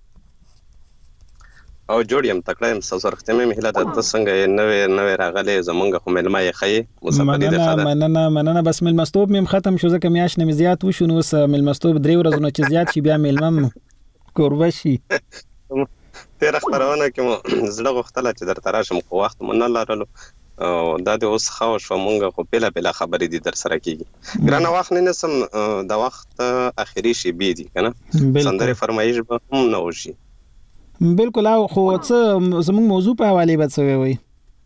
او جوړیم تکړه هم سر ختمه مهله د څنګه نوې نوې راغلي زمونږ خو ملما یې خې مسافرې ده خاله. مننه مننه بس ملمستوب مم ختم شو ځکه میاش نه زیات وشو نو ملمستوب درې ورځې چې زیات شي بیا ملمم کوربه شي. تیر خبرونه کې زړه غوښتله چې در تراشم خو وخت مون نه لرلو او دا د اوس خو شو مونږ خو پیله پیله خبرې دي در سره کیږي. ګرانه وخت نه نسم د وخت اخیری شی بي دي کنه سندره فرمایش به هم نه وشي. بالکل او خو څه زموږ موضوع په حواله به څه وي؟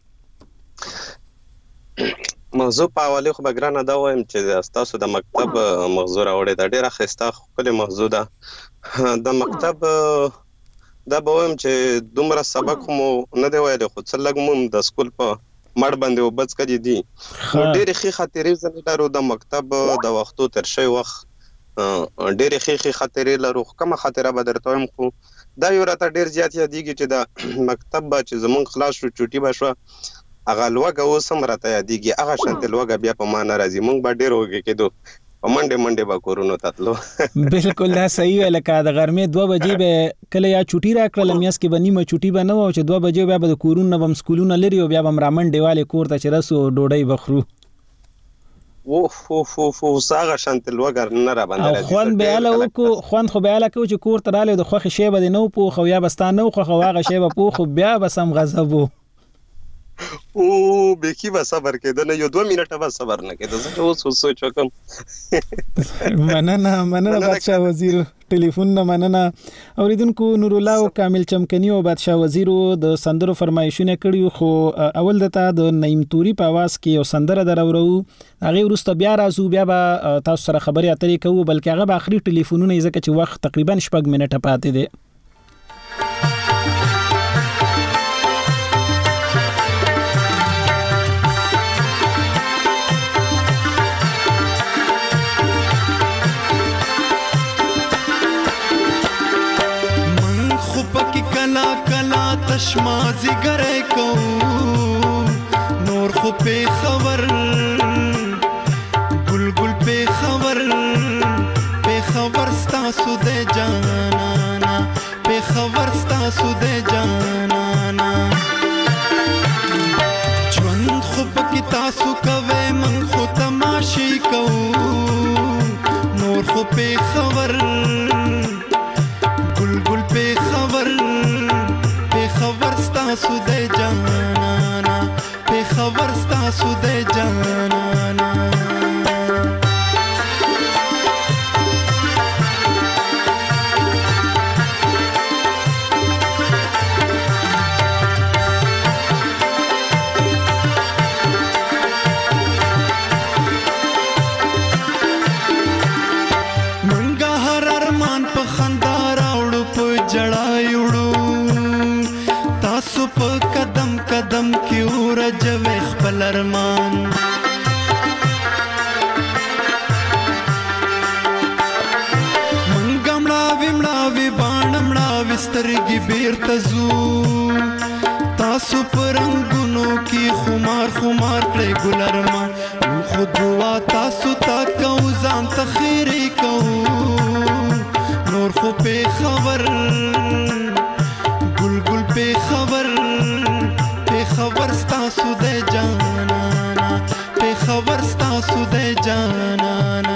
موضوع په حواله خو بګرانه دا وایم چې تاسو د مکتب موضوع راوړی دا ډیره خسته خپل موضوع ده. د مکتب دا به وایم چې دومره سبق مو نه دی ویلی خو څه لږ مو د سکول په مړ باندې وبڅ کړي دي. ډېرې ښې خاطرې زه لرو د مکتب د وختو تر شوی وخت ډېرې ښې ښې خاطرې لرو. کومه خاطره به درته وایم خو دا یو راته ډېر زیات یادېږي چې د مکتب به چې زمونږ خلاص شو چوټي به شوه هغه لوږه اوس هم راته یادېږي. هغه شانتې لوږه بیا په ما نه راځي. مونږ به ډېر وږي کېدو په منډې منډې به کورونو ته تلو. بالکل دا صحیح وی لکه د غرمې دوه بجې به کله یا چوټي راکړله میاس کې به نیمه چوټي به نه وه چې دوه بجې بیا به د کورونو نه به م سکولونه لري او بیا به م رامنډې والې کور ته چې رسو ډوډۍ به خورو. اوف اوف اوف اوس هغه شانتې لوږه نه راباندې راځي. او خوند به هله وکړو خوند خو به هله کوو چې کور ته رالی د خوښې شی به دې نه وپوخ او یا به ستا نه وخوښ او هغه شی به پوخ بیا به سم غضب و. او بیخي به صبر کېده نه یو دوه منټه به صبر نه کېده. زه اوس اوس سوچ وکړم. مننه مننه بادشاہ وزیر ټلیفون نه مننه. اوریدونکو نور الله او کامل چمکنی او بادشاہ وزیر د سندرو فرمایشونه کړیو خو اول دته د نعیم توري په आवाज کې یو سندره درورو هغه ورسته بیا راځو بیا به تاسو سره خبرې اترې کوو بلکې هغه به اخري ټلیفونونه ځکه چې وخت تقریبا شپږ منټه پاتې دی. کلا کلا تشمازی گره کو نور خو پی خبر گل گل پی خبر پی خبر ستاسو دے جانانا پی خبر ستاسو دے جانانا جوند خو پکی تاسو کوے من خو تماشی کو نور خو پی خبر گل گل پی خبر پی خبر ستاسو دے جانانا پی خبر ستاسو دے جانانا په قدم قدم کې ورجوي خپل ارمان منګ مړاوي مړاوي باڼ مړاوي سترګې بیرته ځو تاسو پرنګونو کې خمار خمار کړی ګل ارمان خو دعا تاسو تا کو ځان ته خیرې کو نور خو په خبر ګل ګل په خبر په خبر تاسو د جانانا په خبر تاسو د جانانا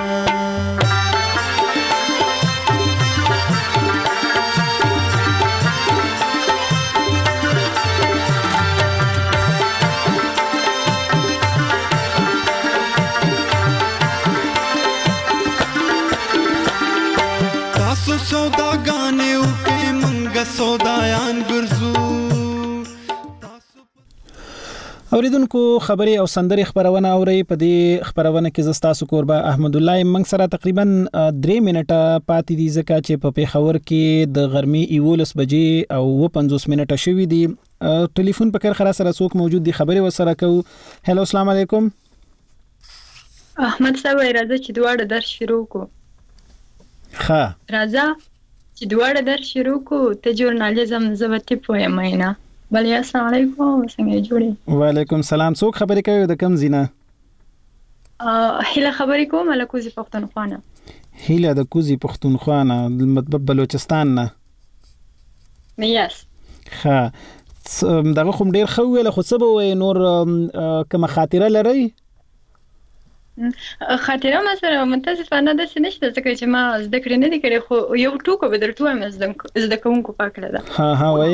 سوداګانې وکې منګه سودایان ګرځو اوریدونکو خبري او سندري خبرونه اوري په دې خبرونه کې زستاسو قربا احمد الله منګ سره تقریبا درې منټه پاتې دي ځکه چې په پیښور کې د غرمې یولس بجې او پنځوس منټه شوې دي ټلیفون په کر خلاص سره څوک موجود دي خبري وسره کو هلو السلام علیکم احمد صاحب راځه چې دواړه درس شروع کو ها راځه چې دواړه در شروع کو ته ژورنالیزم زبتی پوهه مینه بلې السلام علیکم څنګه جوړې وعلیکم سلام څوک خبرې کوي د کم زینا هله خبرې کوم له کوزي پښتونخوا نه هله د کوزي پښتونخوا نه مطلب بلوچستان نه یس ها دغه کوم ډیر خو ویل خو څه به نور کوم خاطره لري خاطره ما سره متاسفانه د سنشته ځکه چې ما زده کړې نه دي کړې خو یو ټوکو به درته وایم زده کوونکو پاکړه ده ها ها وای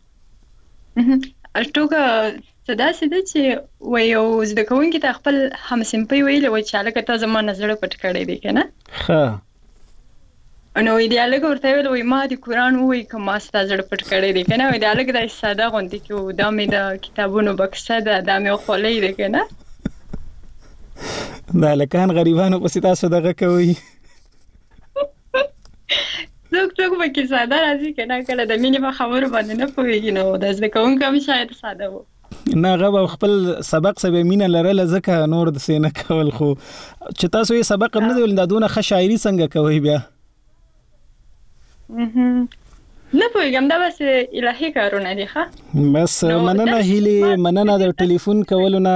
ټوکه صدا سده چې و یو زده کوونکی ته خپل همسمپي ویل و چې الګ ته زما نظر پټ کړی دی کنه ها نو ایدیالګ ورته ویل وای ما د قران وای کوم ستا زړه پټ کړی دی کنه ایدیالګ د ساده غونډې کې و دا مې د کتابونو بکسه ده دا مې خولې دی کنه دا لکان غریبانو پسې تاسو دغه کوي څوک څوک به کې ساده راځي کنه کله د مینې په خبرو باندې نه پوهیږي نو د زده کوونکو هم شاید ساده وو نه غو خپل سبق سبه مینه لرله ځکه نور د سینه کول خو چې تاسو یې سبق هم نه دی ول دا دونه ښه شاعري څنګه کوي بیا نه پوهیږم دا بس الهي کارونه دي ښه بس مننه هیلي مننه د ټلیفون کولونه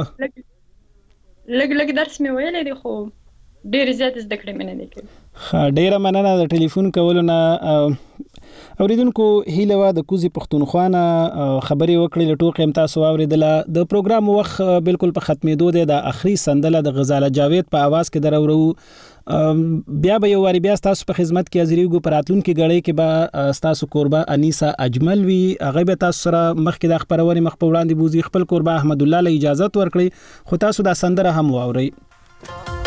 لګ لګ درس مې ویلې دي خو ډېر زیات زده کړې مې نه دي کړې ها ډېر مننه د ټلیفون کولونه اوریدونکو هیله وا د کوزي پښتونخوا نه خبري وکړې لټوق هم تاسو اوریدله د پروګرام وخت بالکل په ختمېدو دی د اخري سندله د غزاله جاوید په आवाज کې درورو بیا به یو واری بیا تاسو په خدمت کې حاضرېږو پراتلون کې غړې کې به تاسو قربا انیسا اجمل وی هغه به تاسو سره مخکې د خبرونه مخ په وړاندې بوزي خپل قربا احمد الله له اجازه ورکړي خو تاسو دا سندره هم واورئ